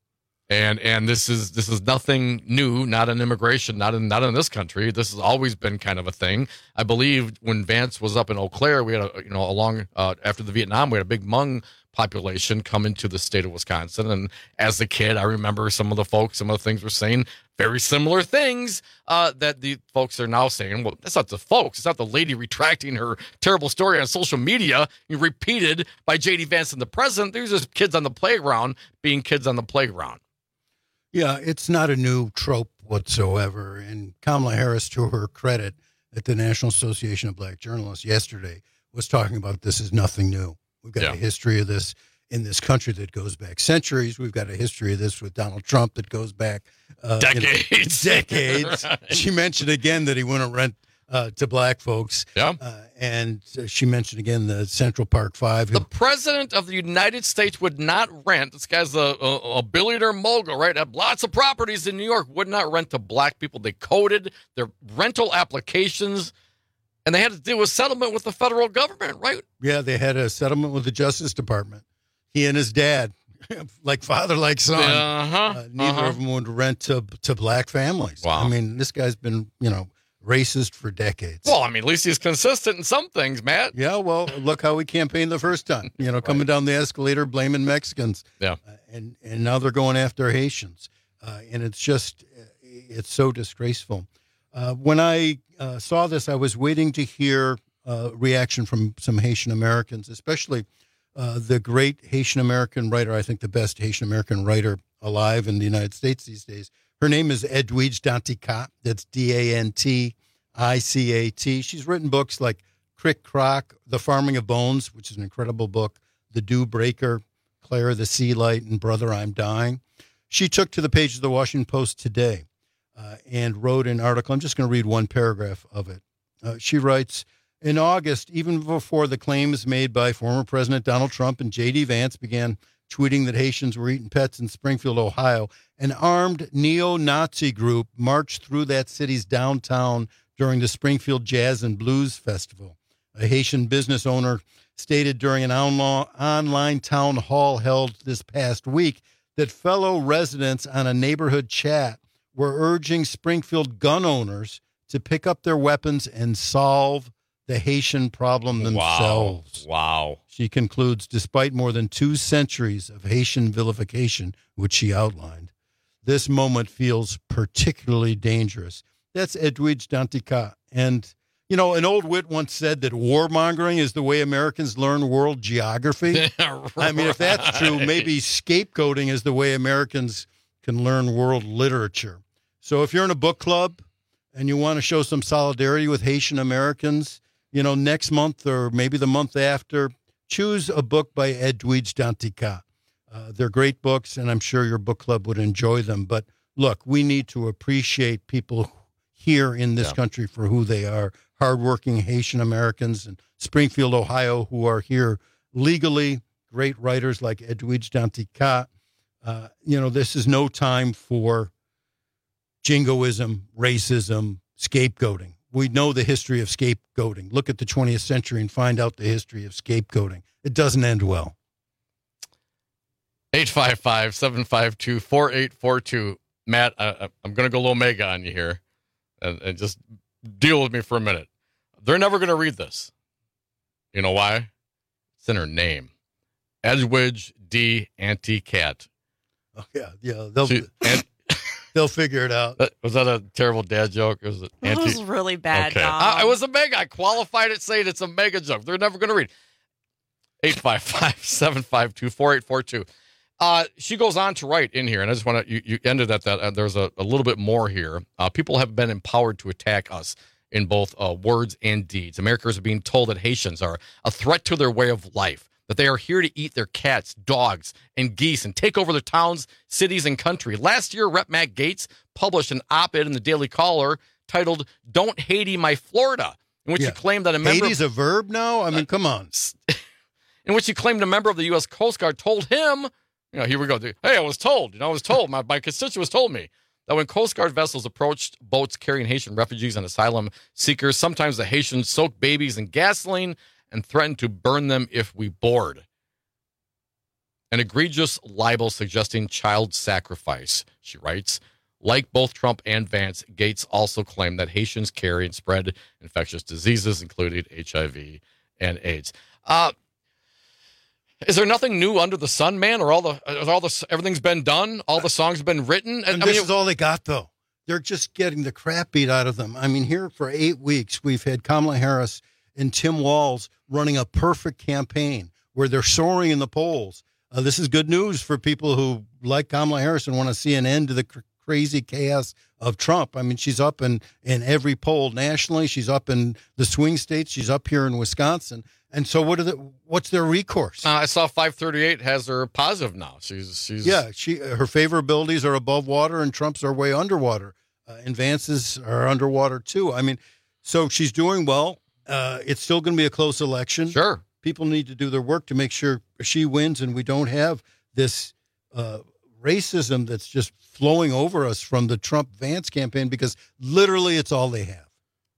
and and this is this is nothing new. Not in immigration, not in not in this country. This has always been kind of a thing. I believe when Vance was up in Eau Claire, we had a you know along uh, after the Vietnam, we had a big Hmong population come into the state of Wisconsin, and as a kid, I remember some of the folks, some of the things were saying very similar things uh, that the folks are now saying. Well, that's not the folks. It's not the lady retracting her terrible story on social media, repeated by J D. Vance and the president. These are just kids on the playground being kids on the playground. Yeah, it's not a new trope whatsoever. And Kamala Harris, to her credit, at the National Association of Black Journalists yesterday, was talking about this is nothing new. We've got Yeah. a history of this in this country that goes back centuries. We've got a history of this with Donald Trump that goes back uh, you know, Decades. decades. Right. She mentioned again that he wouldn't rent uh, to black folks. Yeah. Uh, and uh, she mentioned again the Central Park Five. The president of the United States would not rent. This guy's a, a, a billionaire mogul, right? Have lots of properties in New York. Would not rent to black people. They coded their rental applications, and they had to do a settlement with the federal government, right? Yeah, they had a settlement with the Justice Department. He and his dad, like father, like son. Uh-huh, Uh, neither uh-huh. of them would rent to to black families. Wow. I mean, this guy's been, you know, racist for decades. Well, I mean, at least he's consistent in some things, Matt. Yeah, well, look how he campaigned the first time. You know, coming down the escalator, blaming Mexicans. Yeah. Uh, and, and now they're going after Haitians. Uh, and it's just, it's so disgraceful. Uh, when I uh, saw this, I was waiting to hear uh, reaction from some Haitian Americans, especially uh, the great Haitian American writer, I think the best Haitian American writer alive in the United States these days. Her name is Edwidge Danticat. That's D A N T I C A T. She's written books like Crick Crock, The Farming of Bones, which is an incredible book, The Dew Breaker, Clara the Sea Light, and Brother, I'm Dying. She took to the page of the Washington Post today uh, and wrote an article. I'm just going to read one paragraph of it. Uh, she writes, in August, even before the claims made by former President Donald Trump and J D. Vance began tweeting that Haitians were eating pets in Springfield, Ohio, an armed neo-Nazi group marched through that city's downtown during the Springfield Jazz and Blues Festival. A Haitian business owner stated during an online town hall held this past week that fellow residents on a neighborhood chat were urging Springfield gun owners to pick up their weapons and solve the Haitian problem themselves. Wow. Wow. She concludes, despite more than two centuries of Haitian vilification, which she outlined, this moment feels particularly dangerous. That's Edwidge Danticat. And, you know, an old wit once said that warmongering is the way Americans learn world geography. Right. I mean, if that's true, maybe scapegoating is the way Americans can learn world literature. So if you're in a book club and you want to show some solidarity with Haitian Americans, you know, next month or maybe the month after, choose a book by Edwidge Danticat. Uh, they're great books, and I'm sure your book club would enjoy them. But look, we need to appreciate people here in this Yeah. country for who they are, hardworking Haitian Americans in Springfield, Ohio, who are here legally, great writers like Edwidge Danticat. Uh, you know, this is no time for jingoism, racism, scapegoating. We know the history of scapegoating. Look at the twentieth century and find out the history of scapegoating. It doesn't end well. eight five five, seven five two, four eight four two. Matt, I, I'm going to go Omega on you here and, and just deal with me for a minute. They're never going to read this. You know why? It's in her name. Edwidge D. Danticat. Oh, yeah, yeah. They'll, She, and, they'll figure it out. was that a terrible dad joke? Was it That anti- was really bad, Okay. Dom. I, it was a mega. I qualified it saying it's a mega joke. They're never going to read. eight five five, seven five two, four eight four two. Uh, she goes on to write in here, and I just want to, you, you ended at that. Uh, there's a, a little bit more here. Uh, people have been empowered to attack us in both uh, words and deeds. Americans are being told that Haitians are a threat to their way of life, that they are here to eat their cats, dogs, and geese and take over their towns, cities, and country. Last year, Representative Matt Gaetz published an op-ed in the Daily Caller titled, "Don't Haiti My Florida," in which Yeah. he claimed that a member Haiti's of, a verb now? I mean, come on. in which he claimed a member of the U S Coast Guard told him, you know, here we go. Hey, I was told, you know, I was told, my, my constituents told me that when Coast Guard vessels approached boats carrying Haitian refugees and asylum seekers, sometimes the Haitians soaked babies in gasoline and threatened to burn them if we board. An egregious libel suggesting child sacrifice, she writes. Like both Trump and Vance, Gaetz also claimed that Haitians carry and spread infectious diseases, including H I V and AIDS. Uh, is there nothing new under the sun, man? Or all the, all the everything's been done? All the songs have been written? And I this mean, is all they got, though. They're just getting the crap beat out of them. I mean, here for eight weeks, we've had Kamala Harris and Tim Walz running a perfect campaign where they're soaring in the polls. Uh, this is good news for people who like Kamala Harris and want to see an end to the cr- crazy chaos of Trump. I mean, she's up in, in every poll nationally. She's up in the swing states. She's up here in Wisconsin. And so what are the, what's their recourse? Uh, I saw five thirty-eight has her positive now. She's she's Yeah, she her favorabilities are above water and Trump's are way underwater. Uh, and Vance's are underwater too. I mean, so she's doing well. Uh, it's still going to be a close election. Sure. People need to do their work to make sure she wins and we don't have this uh, racism that's just flowing over us from the Trump-Vance campaign, because literally it's all they have.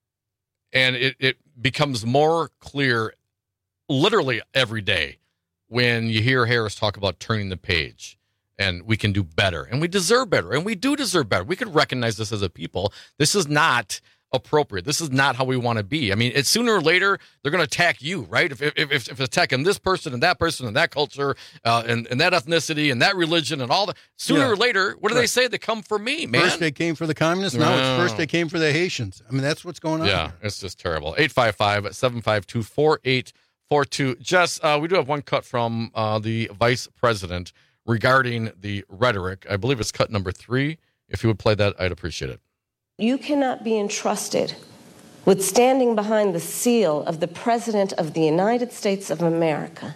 And it, it becomes more clear literally every day when you hear Harris talk about turning the page and we can do better and we deserve better and we do deserve better. We could recognize this as a people. This is not appropriate. This is not how we want to be. I mean, it's sooner or later they're going to attack you, right? If if if, if attacking this person and that person and that culture uh, and and that ethnicity and that religion and all that, sooner Yeah. or later, what do Right. they say? They come for me, man. First they came for the communists. Now No. it's first they came for the Haitians. I mean, that's what's going on. Yeah, here. it's just terrible. eight five five, seven five two, four eight four two. Jess, uh, we do have one cut from uh, the vice president regarding the rhetoric. I believe it's cut number three. If you would play that, I'd appreciate it. You cannot be entrusted with standing behind the seal of the President of the United States of America,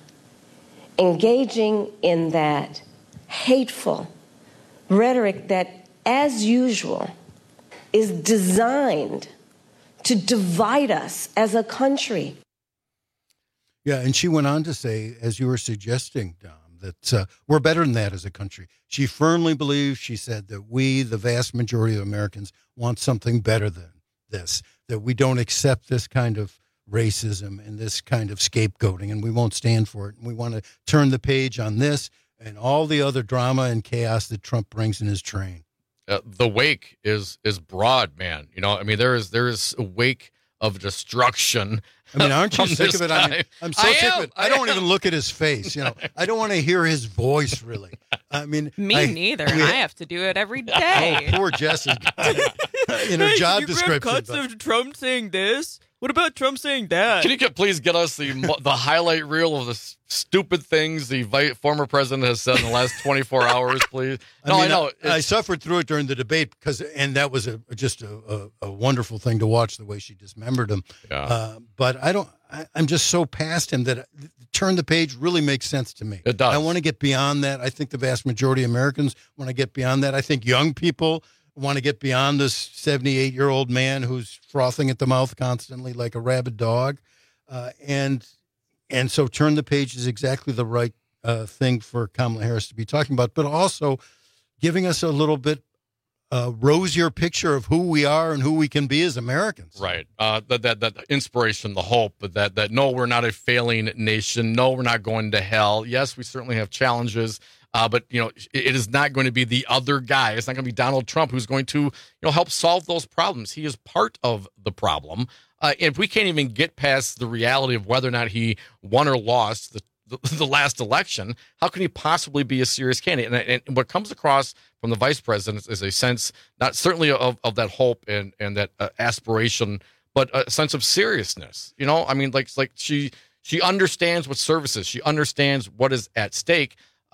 engaging in that hateful rhetoric that, as usual, is designed to divide us as a country. Yeah, and she went on to say, as you were suggesting, Dom, that uh, we're better than that as a country. She firmly believes, she said, that we, the vast majority of Americans, want something better than this, that we don't accept this kind of racism and this kind of scapegoating, and we won't stand for it. And we want to turn the page on this and all the other drama and chaos that Trump brings in his train. Uh, the wake is is broad, man. You know, I mean, there is there is a wake of destruction. I mean, aren't you from sick this of it? I mean, guy. I'm so I sick am, of it. I, I don't am. even look at his face. You know, I don't want to hear his voice. Really. I mean, Me I, neither. I, I have to do it every day. Oh, poor Jess has got it in her Hey, job can you description. grab cuts but- of Trump saying this? What about Trump saying that? Can you get, please get us the mo- the highlight reel of the s- stupid things the vi- former president has said in the last twenty-four hours, please? No, I, mean, know. I, I suffered through it during the debate because, and that was a just a, a, a wonderful thing to watch the way she dismembered him. Yeah. Uh, but I don't. I, I'm just so past him that turn the page really makes sense to me. It does. I want to get beyond that. I think the vast majority of Americans want to get beyond that. I think young people want to get beyond this seventy-eight-year-old man who's frothing at the mouth constantly like a rabid dog. Uh, and and so turn the page is exactly the right uh, thing for Kamala Harris to be talking about, but also giving us a little bit uh, rosier picture of who we are and who we can be as Americans. Right. Uh, that, that that inspiration, the hope that that no, we're not a failing nation. No, we're not going to hell. Yes, we certainly have challenges. Uh, but, you know, it, it is not going to be the other guy. It's not going to be Donald Trump who's going to, you know, help solve those problems. He is part of the problem. Uh, if we can't even get past the reality of whether or not he won or lost the, the, the last election, how can he possibly be a serious candidate? And, and what comes across from the vice president is a sense, not certainly of, of that hope and, and that uh, aspiration, but a sense of seriousness. You know, I mean, like like she she understands what service is. She understands what is at stake.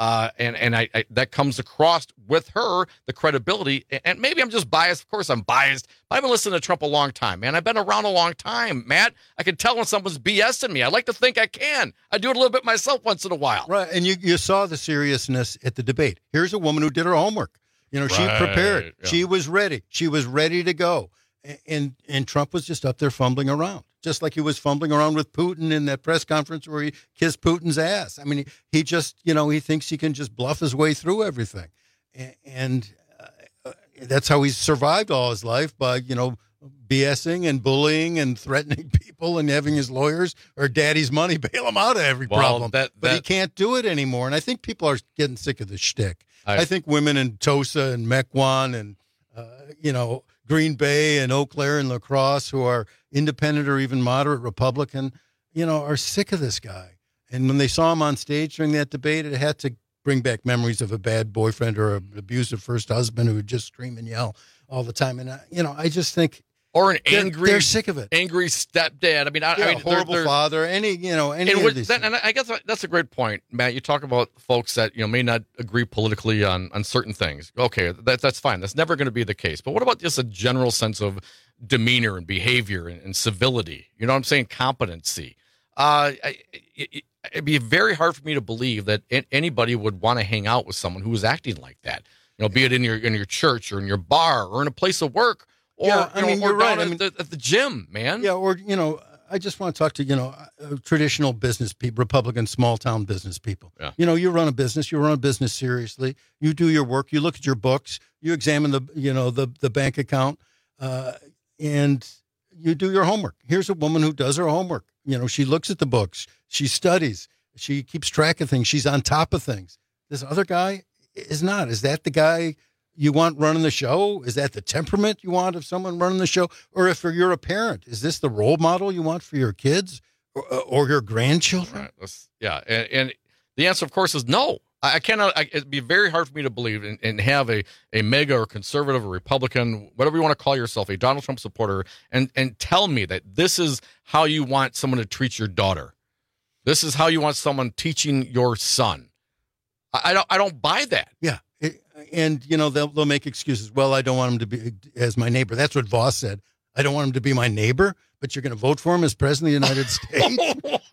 Uh, and and I, I that comes across with her, the credibility. And maybe I'm just biased. Of course I'm biased. But I've been listening to Trump a long time, man. I've been around a long time, Matt. I can tell when someone's BSing me. I like to think I can. I do it a little bit myself once in a while. Right, and you, you saw the seriousness at the debate. Here's a woman who did her homework. You know, she Right, prepared. yeah. She was ready. She was ready to go. And, and and Trump was just up there fumbling around, just like he was fumbling around with Putin in that press conference where he kissed Putin's ass. I mean, he, he just, you know, he thinks he can just bluff his way through everything. And, and uh, that's how he's survived all his life, by, you know, BSing and bullying and threatening people and having his lawyers or daddy's money bail him out of every Well, problem. that- but he that- can't do it anymore. And I think people are getting sick of the shtick. I- I think women in Tosa and Mequon and, uh, you know, Green Bay and Eau Claire and La Crosse, who are independent or even moderate Republican, you know, are sick of this guy. And when they saw him on stage during that debate, it had to bring back memories of a bad boyfriend or an abusive first husband who would just scream and yell all the time. And, uh, you know, I just think... Or an they're, angry, they're sick of it. angry stepdad. I mean, I, Yeah, I mean, they're- horrible they're- father, any, you know, any and, of with these that, and I guess that's a great point, Matt. You talk about folks that, you know, may not agree politically on, on certain things. Okay, that, that's fine. That's never going to be the case. But what about just a general sense of demeanor and behavior and, and civility? You know what I'm saying? Competency. Uh, I, it, it'd be very hard for me to believe that anybody would want to hang out with someone who was acting like that. You know, be it in your in your church or in your bar or in a place of work. Or, Yeah, I you know, mean, or you're down right. I at, mean- the, at the gym, man. Yeah, or, you know, I just want to talk to, you know, uh, traditional business people, Republican small town business people. Yeah. You know, you run a business, you run a business seriously. You do your work, you look at your books, you examine the, you know, the, the bank account, uh, and you do your homework. Here's a woman who does her homework. You know, she looks at the books, she studies, she keeps track of things, she's on top of things. This other guy is not. Is that the guy you want running the show? Is that the temperament you want of someone running the show? Or if you're a parent, is this the role model you want for your kids or, or your grandchildren? Right. That's, yeah. And, and the answer, of course, is no. I, I cannot. I, it'd be very hard for me to believe and, and have a, a mega or conservative or Republican, whatever you want to call yourself, a Donald Trump supporter, and, and tell me that this is how you want someone to treat your daughter. This is how you want someone teaching your son. I, I don't. I don't buy that. Yeah. It, and, you know, they'll, they'll make excuses. Well, I don't want him to be as my neighbor. That's what Voss said. I don't want him to be my neighbor, but you're going to vote for him as president of the United States?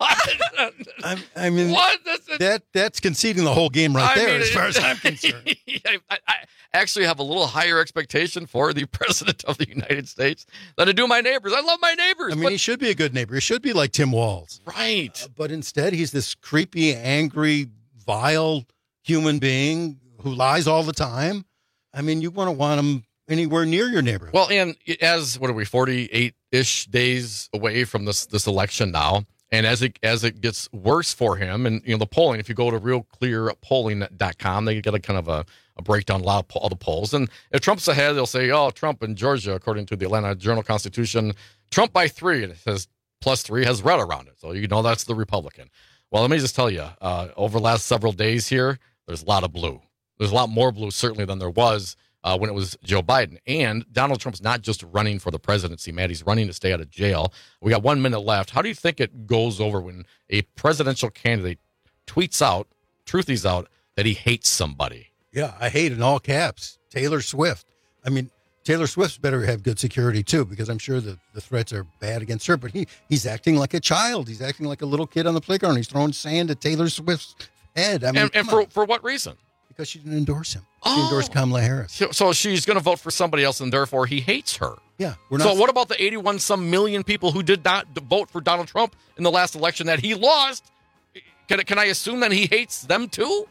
I, I mean, What? That's, that that's conceding the whole game right I there, mean, as far it- as I'm concerned. I, I, I actually have a little higher expectation for the president of the United States than I do my neighbors. I love my neighbors. I mean, but- he should be a good neighbor. He should be like Tim Walz. Right. Uh, but instead, he's this creepy, angry, vile human being who lies all the time. I mean, you want to want him anywhere near your neighborhood. Well, and as what are we, forty-eight ish days away from this this election now, and as it as it gets worse for him, and you know the polling. If you go to real clear polling dot com, they get a kind of a, a breakdown of a lot of po- all the polls. And if Trump's ahead, they'll say, "Oh, Trump in Georgia," according to the Atlanta Journal-Constitution, Trump by three, and it says plus three has red around it, so you know that's the Republican. Well, let me just tell you, uh, over the last several days here, there's a lot of blue. There's a lot more blue, certainly, than there was uh, when it was Joe Biden. And Donald Trump's not just running for the presidency, Matt. He's running to stay out of jail. We got one minute left. How do you think it goes over when a presidential candidate tweets out, truthies out, that he hates somebody? Yeah, I hate in all caps Taylor Swift. I mean, Taylor Swift's better have good security, too, because I'm sure the, the threats are bad against her. But he he's acting like a child. He's acting like a little kid on the playground. He's throwing sand at Taylor Swift's head. I mean, and and come for, on. for what reason? Because she didn't endorse him. She Oh. endorsed Kamala Harris. So, so she's going to vote for somebody else, and therefore he hates her. Yeah, we're So not. what about the eighty-one some million people who did not vote for Donald Trump in the last election that he lost? Can, can I assume that he hates them too?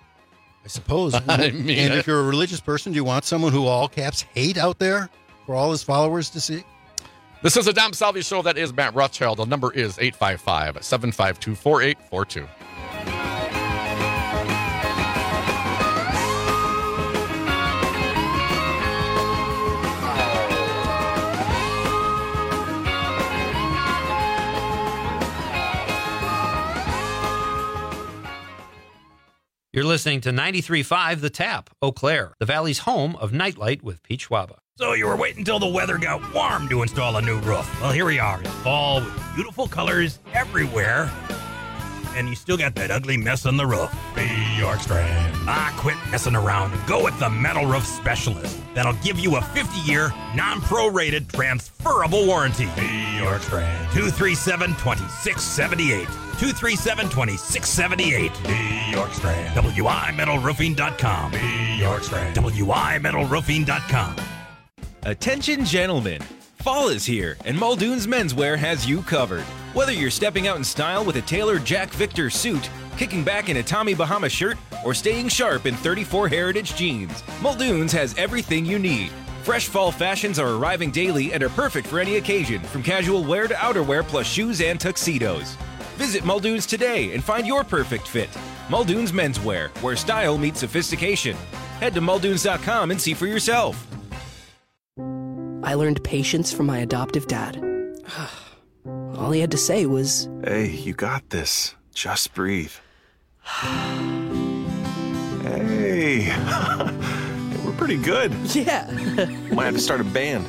I suppose. I mean, and if you're a religious person, do you want someone who all caps hate out there for all his followers to see? This is the Dom Salvi Show. That is Matt Rothschild. The number is eight five five, seven five two, four eight four two. You're listening to ninety-three point five The Tap, Eau Claire, the Valley's home of Nightlight with Pete Schwaba. So you were waiting until the weather got warm to install a new roof. Well, here we are in fall with beautiful colors everywhere. and you still got that ugly mess on the roof. Be York Strand. Ah, quit messing around and go with the Metal Roof Specialist. That'll give you a fifty-year, non-prorated, transferable warranty. Be York Strand. two three seven, two six seven eight. two three seven, two six seven eight. Be York Strand. W I metal roofing dot com. Be York Strand. W I metal roofing dot com. Attention gentlemen, fall is here and Muldoon's Menswear has you covered. Whether you're stepping out in style with a tailored Jack Victor suit, kicking back in a Tommy Bahama shirt, or staying sharp in thirty-four Heritage jeans, Muldoon's has everything you need. Fresh fall fashions are arriving daily and are perfect for any occasion, from casual wear to outerwear plus shoes and tuxedos. Visit Muldoon's today and find your perfect fit. Muldoon's Menswear, where style meets sophistication. Head to muldoons dot com and see for yourself. I learned patience from my adoptive dad. All he had to say was, "Hey, you got this. Just breathe." Hey, we're pretty good. Yeah. Might have to start a band.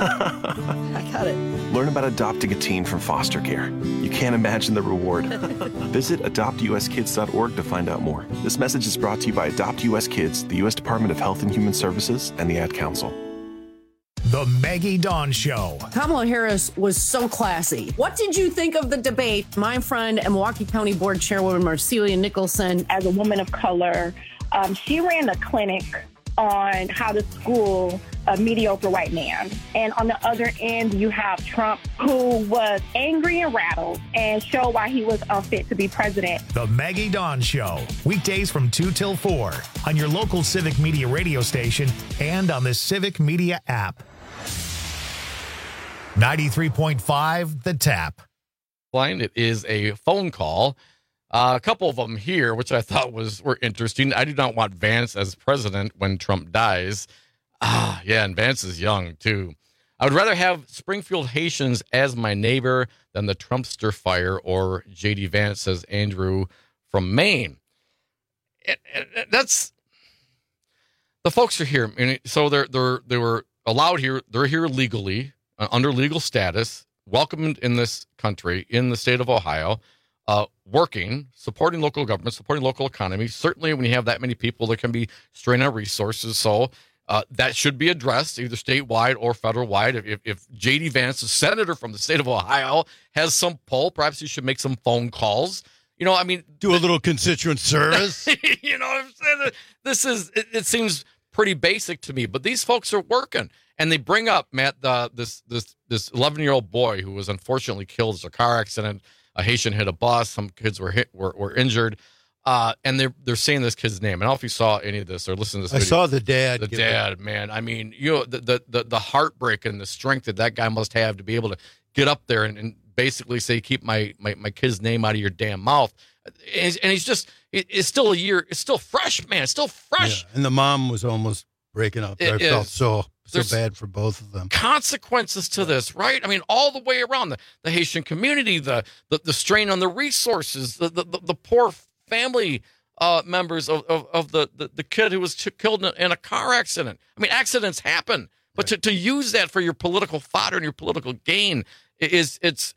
I got it. Learn about adopting a teen from foster care. You can't imagine the reward. Visit adopt u s kids dot org to find out more. This message is brought to you by Adopt U S Kids, the U S Department of Health and Human Services, and the Ad Council. The Maggie Dawn Show. Kamala Harris was so classy. What did you think of the debate? My friend and Milwaukee County Board Chairwoman Marcelia Nicholson. As a woman of color, um, she ran a clinic on how to school a mediocre white man. And on the other end, you have Trump, who was angry and rattled and showed why he was unfit to be president. The Maggie Dawn Show. Weekdays from two till four on your local Civic Media radio station and on the Civic Media app. ninety-three point five, The Tap. Line, it is a phone call. Uh, a couple of them here, which I thought was were interesting. I do not want Vance as president when Trump dies. Ah, yeah, and Vance is young, too. I would rather have Springfield Haitians as my neighbor than the Trumpster fire or J D Vance, says Andrew from Maine. It, it, that's the folks are here. And so they're they're they were allowed here. They're here legally, uh, under legal status, welcomed in this country, in the state of Ohio. Uh, working, supporting local government, supporting local economy. Certainly when you have that many people, there can be strain on resources. So uh, that should be addressed either statewide or federal-wide. If, if, if J D Vance, a senator from the state of Ohio, has some pull, perhaps he should make some phone calls. You know, I mean... Do a little constituent service. You know what I'm saying? This is, it, it seems pretty basic to me, but these folks are working. And they bring up, Matt, the, this this this eleven-year-old boy who was unfortunately killed in a car accident. A Haitian hit a bus. Some kids were hit, were, were injured, uh, and they're they're saying this kid's name. I don't know if you saw any of this or listened to this. I video. saw the dad. The dad, it. man. I mean, you know, the, the the the heartbreak and the strength that that guy must have to be able to get up there and, and basically say, "Keep my, my my kid's name out of your damn mouth." And he's, and he's just it, it's still a year. It's still fresh, man. It's still fresh. Yeah, and the mom was almost breaking up. It I is. felt so. So There's bad for both of them. Consequences to this, right? I mean, all the way around the, the Haitian community, the, the the strain on the resources, the the, the, the poor family uh, members of, of, of the, the, the kid who was killed in a, in a car accident. I mean, accidents happen, but right. to, to use that for your political fodder and your political gain is it's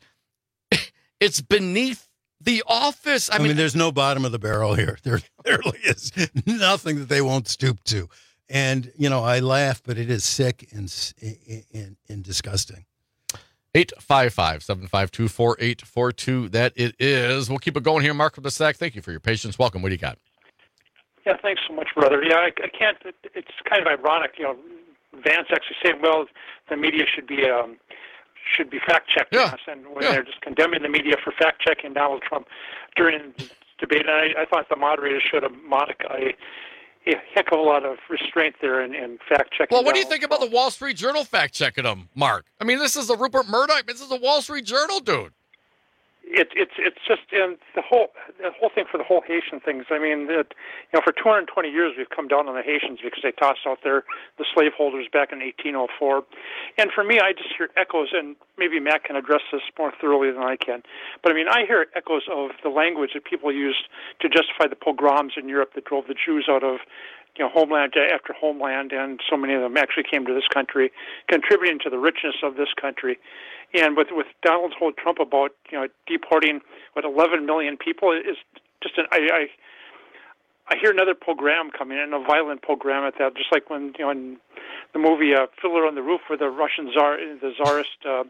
it's beneath the office. I, I mean, mean, there's no bottom of the barrel here. There literally is nothing that they won't stoop to. And, you know, I laugh, but it is sick and and, and disgusting. eight five five, seven five two, four eight four two. That it is. We'll keep it going here. Mark from the Sack, thank you for your patience. Welcome. What do you got? Yeah, thanks so much, brother. Yeah, I, I can't, it, it's kind of ironic, you know, Vance actually saying, well, the media should be um, should be fact-checking yeah. us, and when yeah. they're just condemning the media for fact-checking Donald Trump during the debate. And I, I thought the moderator showed a Monica a, a heck of a lot of restraint there and, and fact-checking. Well, what do you think about the Wall Street Journal fact-checking them, Mark? I mean, this is the Rupert Murdoch. This is the Wall Street Journal, dude. It, it's it's just and the whole the whole thing for the whole Haitian things. I mean, that you know, for two hundred twenty years we've come down on the Haitians because they tossed out their the slaveholders back in eighteen oh four. And for me, I just hear echoes, and maybe Matt can address this more thoroughly than I can. But I mean, I hear echoes of the language that people used to justify the pogroms in Europe that drove the Jews out of you know, homeland after homeland, and so many of them actually came to this country, contributing to the richness of this country. And with with Donald Trump about, you know, deporting what eleven million people is just an I. I I hear another pogrom coming in, a violent pogrom at that, just like when, you know, in the movie uh, Fiddler on the Roof, where the Russian czar, the czarist uh,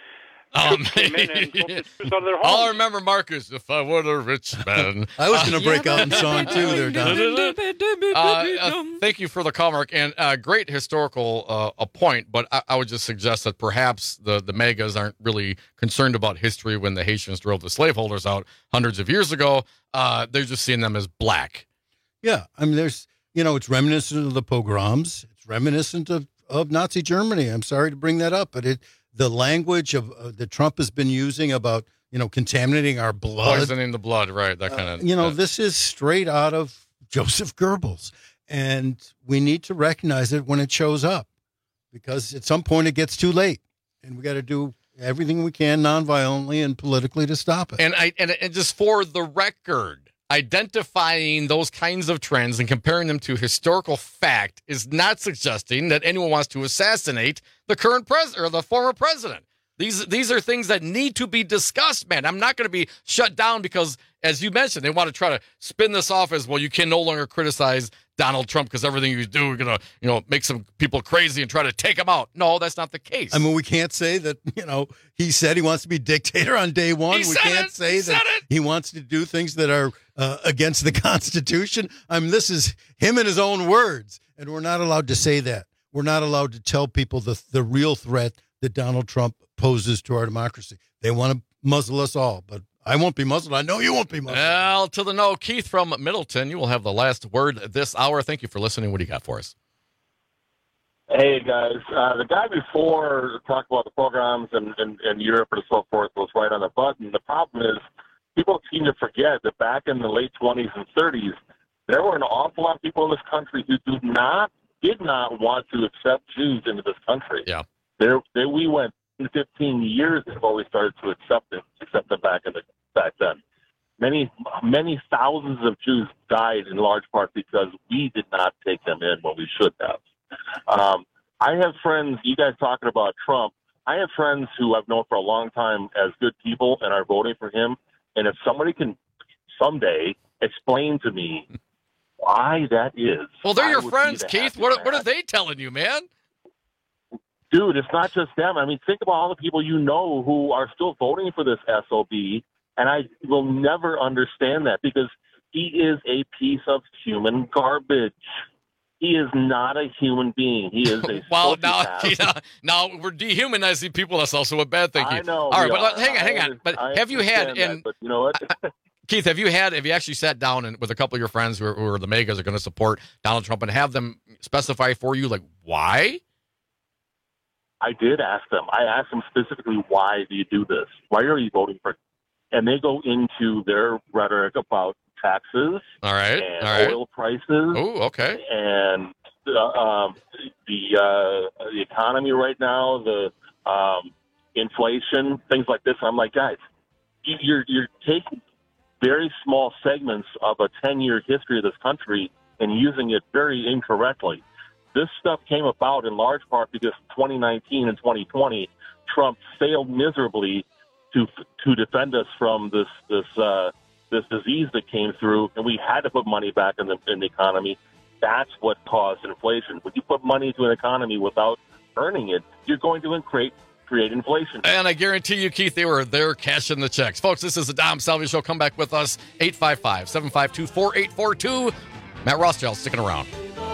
Um, came in and broke the Jews out of their homes. All I remember, Marcus, if I were a rich man. I was going to break out in song, too, there, Don. Uh, uh, thank you for the call, Mark, and uh, great historical uh, a point, but I, I would just suggest that perhaps the, the megas aren't really concerned about history when the Haitians drove the slaveholders out hundreds of years ago. Uh, they're just seeing them as black. Yeah, I mean, there's, you know, it's reminiscent of the pogroms. It's reminiscent of, of Nazi Germany. I'm sorry to bring that up, but it the language of uh, that Trump has been using about, you know, contaminating our blood. Poisoning the blood, right, that kind of. Uh, you know, uh, this is straight out of Joseph Goebbels, and we need to recognize it when it shows up, because at some point it gets too late, and we got to do everything we can nonviolently and politically to stop it. And I and, and just for the record, identifying those kinds of trends and comparing them to historical fact is not suggesting that anyone wants to assassinate the current president or the former president. These these are things that need to be discussed, man. I'm not going to be shut down because, as you mentioned, they want to try to spin this off as, well, you can no longer criticize Donald Trump because everything you do, you're going to, you know, make some people crazy and try to take him out. No, that's not the case. I mean, we can't say that, you know, he said he wants to be dictator on day one. He we said can't it. say He that said it. he wants to do things that are uh, against the Constitution. I mean, this is him in his own words, and we're not allowed to say that. We're not allowed to tell people the the real threat that Donald Trump poses to our democracy. They want to muzzle us all, but I won't be muzzled. I know you won't be muzzled. Well, to the no. Keith from Middleton, you will have the last word this hour. Thank you for listening. What do you got for us? Hey, guys. Uh, the guy before talked about the programs and, and, and Europe and so forth was right on the button. The problem is people seem to forget that back in the late twenties and thirties, there were an awful lot of people in this country who did not, did not want to accept Jews into this country. Yeah. There, there we went fifteen years before we started to accept it, accept them back in the, back then. Many, many thousands of Jews died in large part because we did not take them in when we should have. Um, I have friends, you guys talking about Trump, I have friends who I've known for a long time as good people and are voting for him. And if somebody can someday explain to me why that is. Well, they're I your would friends, be the Keith. happiest What, what man. are they telling you, man? Dude, it's not just them. I mean, think about all the people you know who are still voting for this S O B, and I will never understand that because he is a piece of human garbage. He is not a human being. He is a Well, now, sociopath. now now we're dehumanizing people. That's also a bad thing. I Keith. know. All right, we but are. let- hang on, I hang on. under- But I have you had understand in that, but you know what? Keith? Have you had? Have you actually sat down and with a couple of your friends who are, who are the megas are going to support Donald Trump and have them specify for you like why? I did ask them. I asked them specifically, why do you do this? Why are you voting for? And they go into their rhetoric about taxes, All right, and all right. oil prices, Oh, okay. and uh, um, the uh, the economy right now, the um, inflation, things like this. I'm like, guys, you- you're you're taking very small segments of a ten-year history of this country and using it very incorrectly. This stuff came about in large part because twenty nineteen and twenty twenty, Trump failed miserably to to defend us from this this uh, this disease that came through, and we had to put money back in the in the economy. That's what caused inflation. When you put money into an economy without earning it, you're going to create create inflation. And I guarantee you, Keith, they were there cashing the checks. Folks, this is the Dom Salvia Show. Come back with us, eight five five, seven five two, four eight four two. Matt Rothschild sticking around.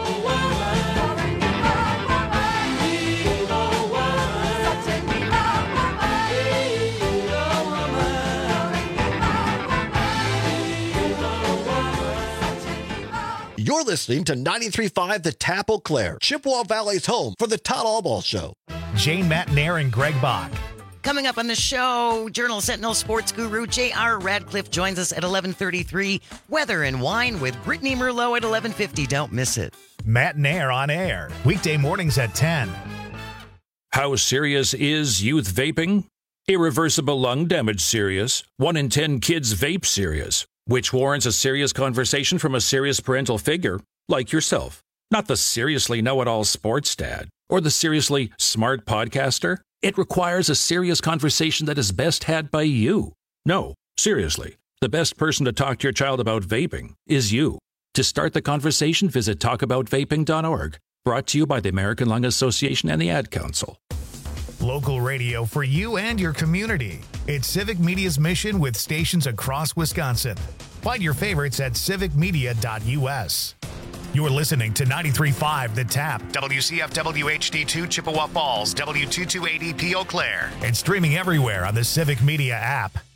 You're listening to ninety-three point five The Tap Eau Claire, Chippewa Valley's home for the Todd Allball Show. Jane Matnair and Greg Bach. Coming up on the show, Journal Sentinel sports guru J R Radcliffe joins us at eleven thirty-three. Weather and wine with Brittany Merlot at eleven fifty. Don't miss it. Matt Nair on air, weekday mornings at ten. How serious is youth vaping? Irreversible lung damage serious. One in ten kids vape serious, which warrants a serious conversation from a serious parental figure. like yourself. Not the seriously know-it-all sports dad or the seriously smart podcaster. It requires a serious conversation that is best had by you. No, seriously, the best person to talk to your child about vaping is you. To start the conversation, visit talk about vaping dot org. Brought to you by the American Lung Association and the Ad Council. Local radio for you and your community. It's Civic Media's mission with stations across Wisconsin. Find your favorites at civic media dot u s. You're listening to ninety-three point five The Tap, W C F W H D two Chippewa Falls, W two two eight E P Eau Claire, and streaming everywhere on the Civic Media app.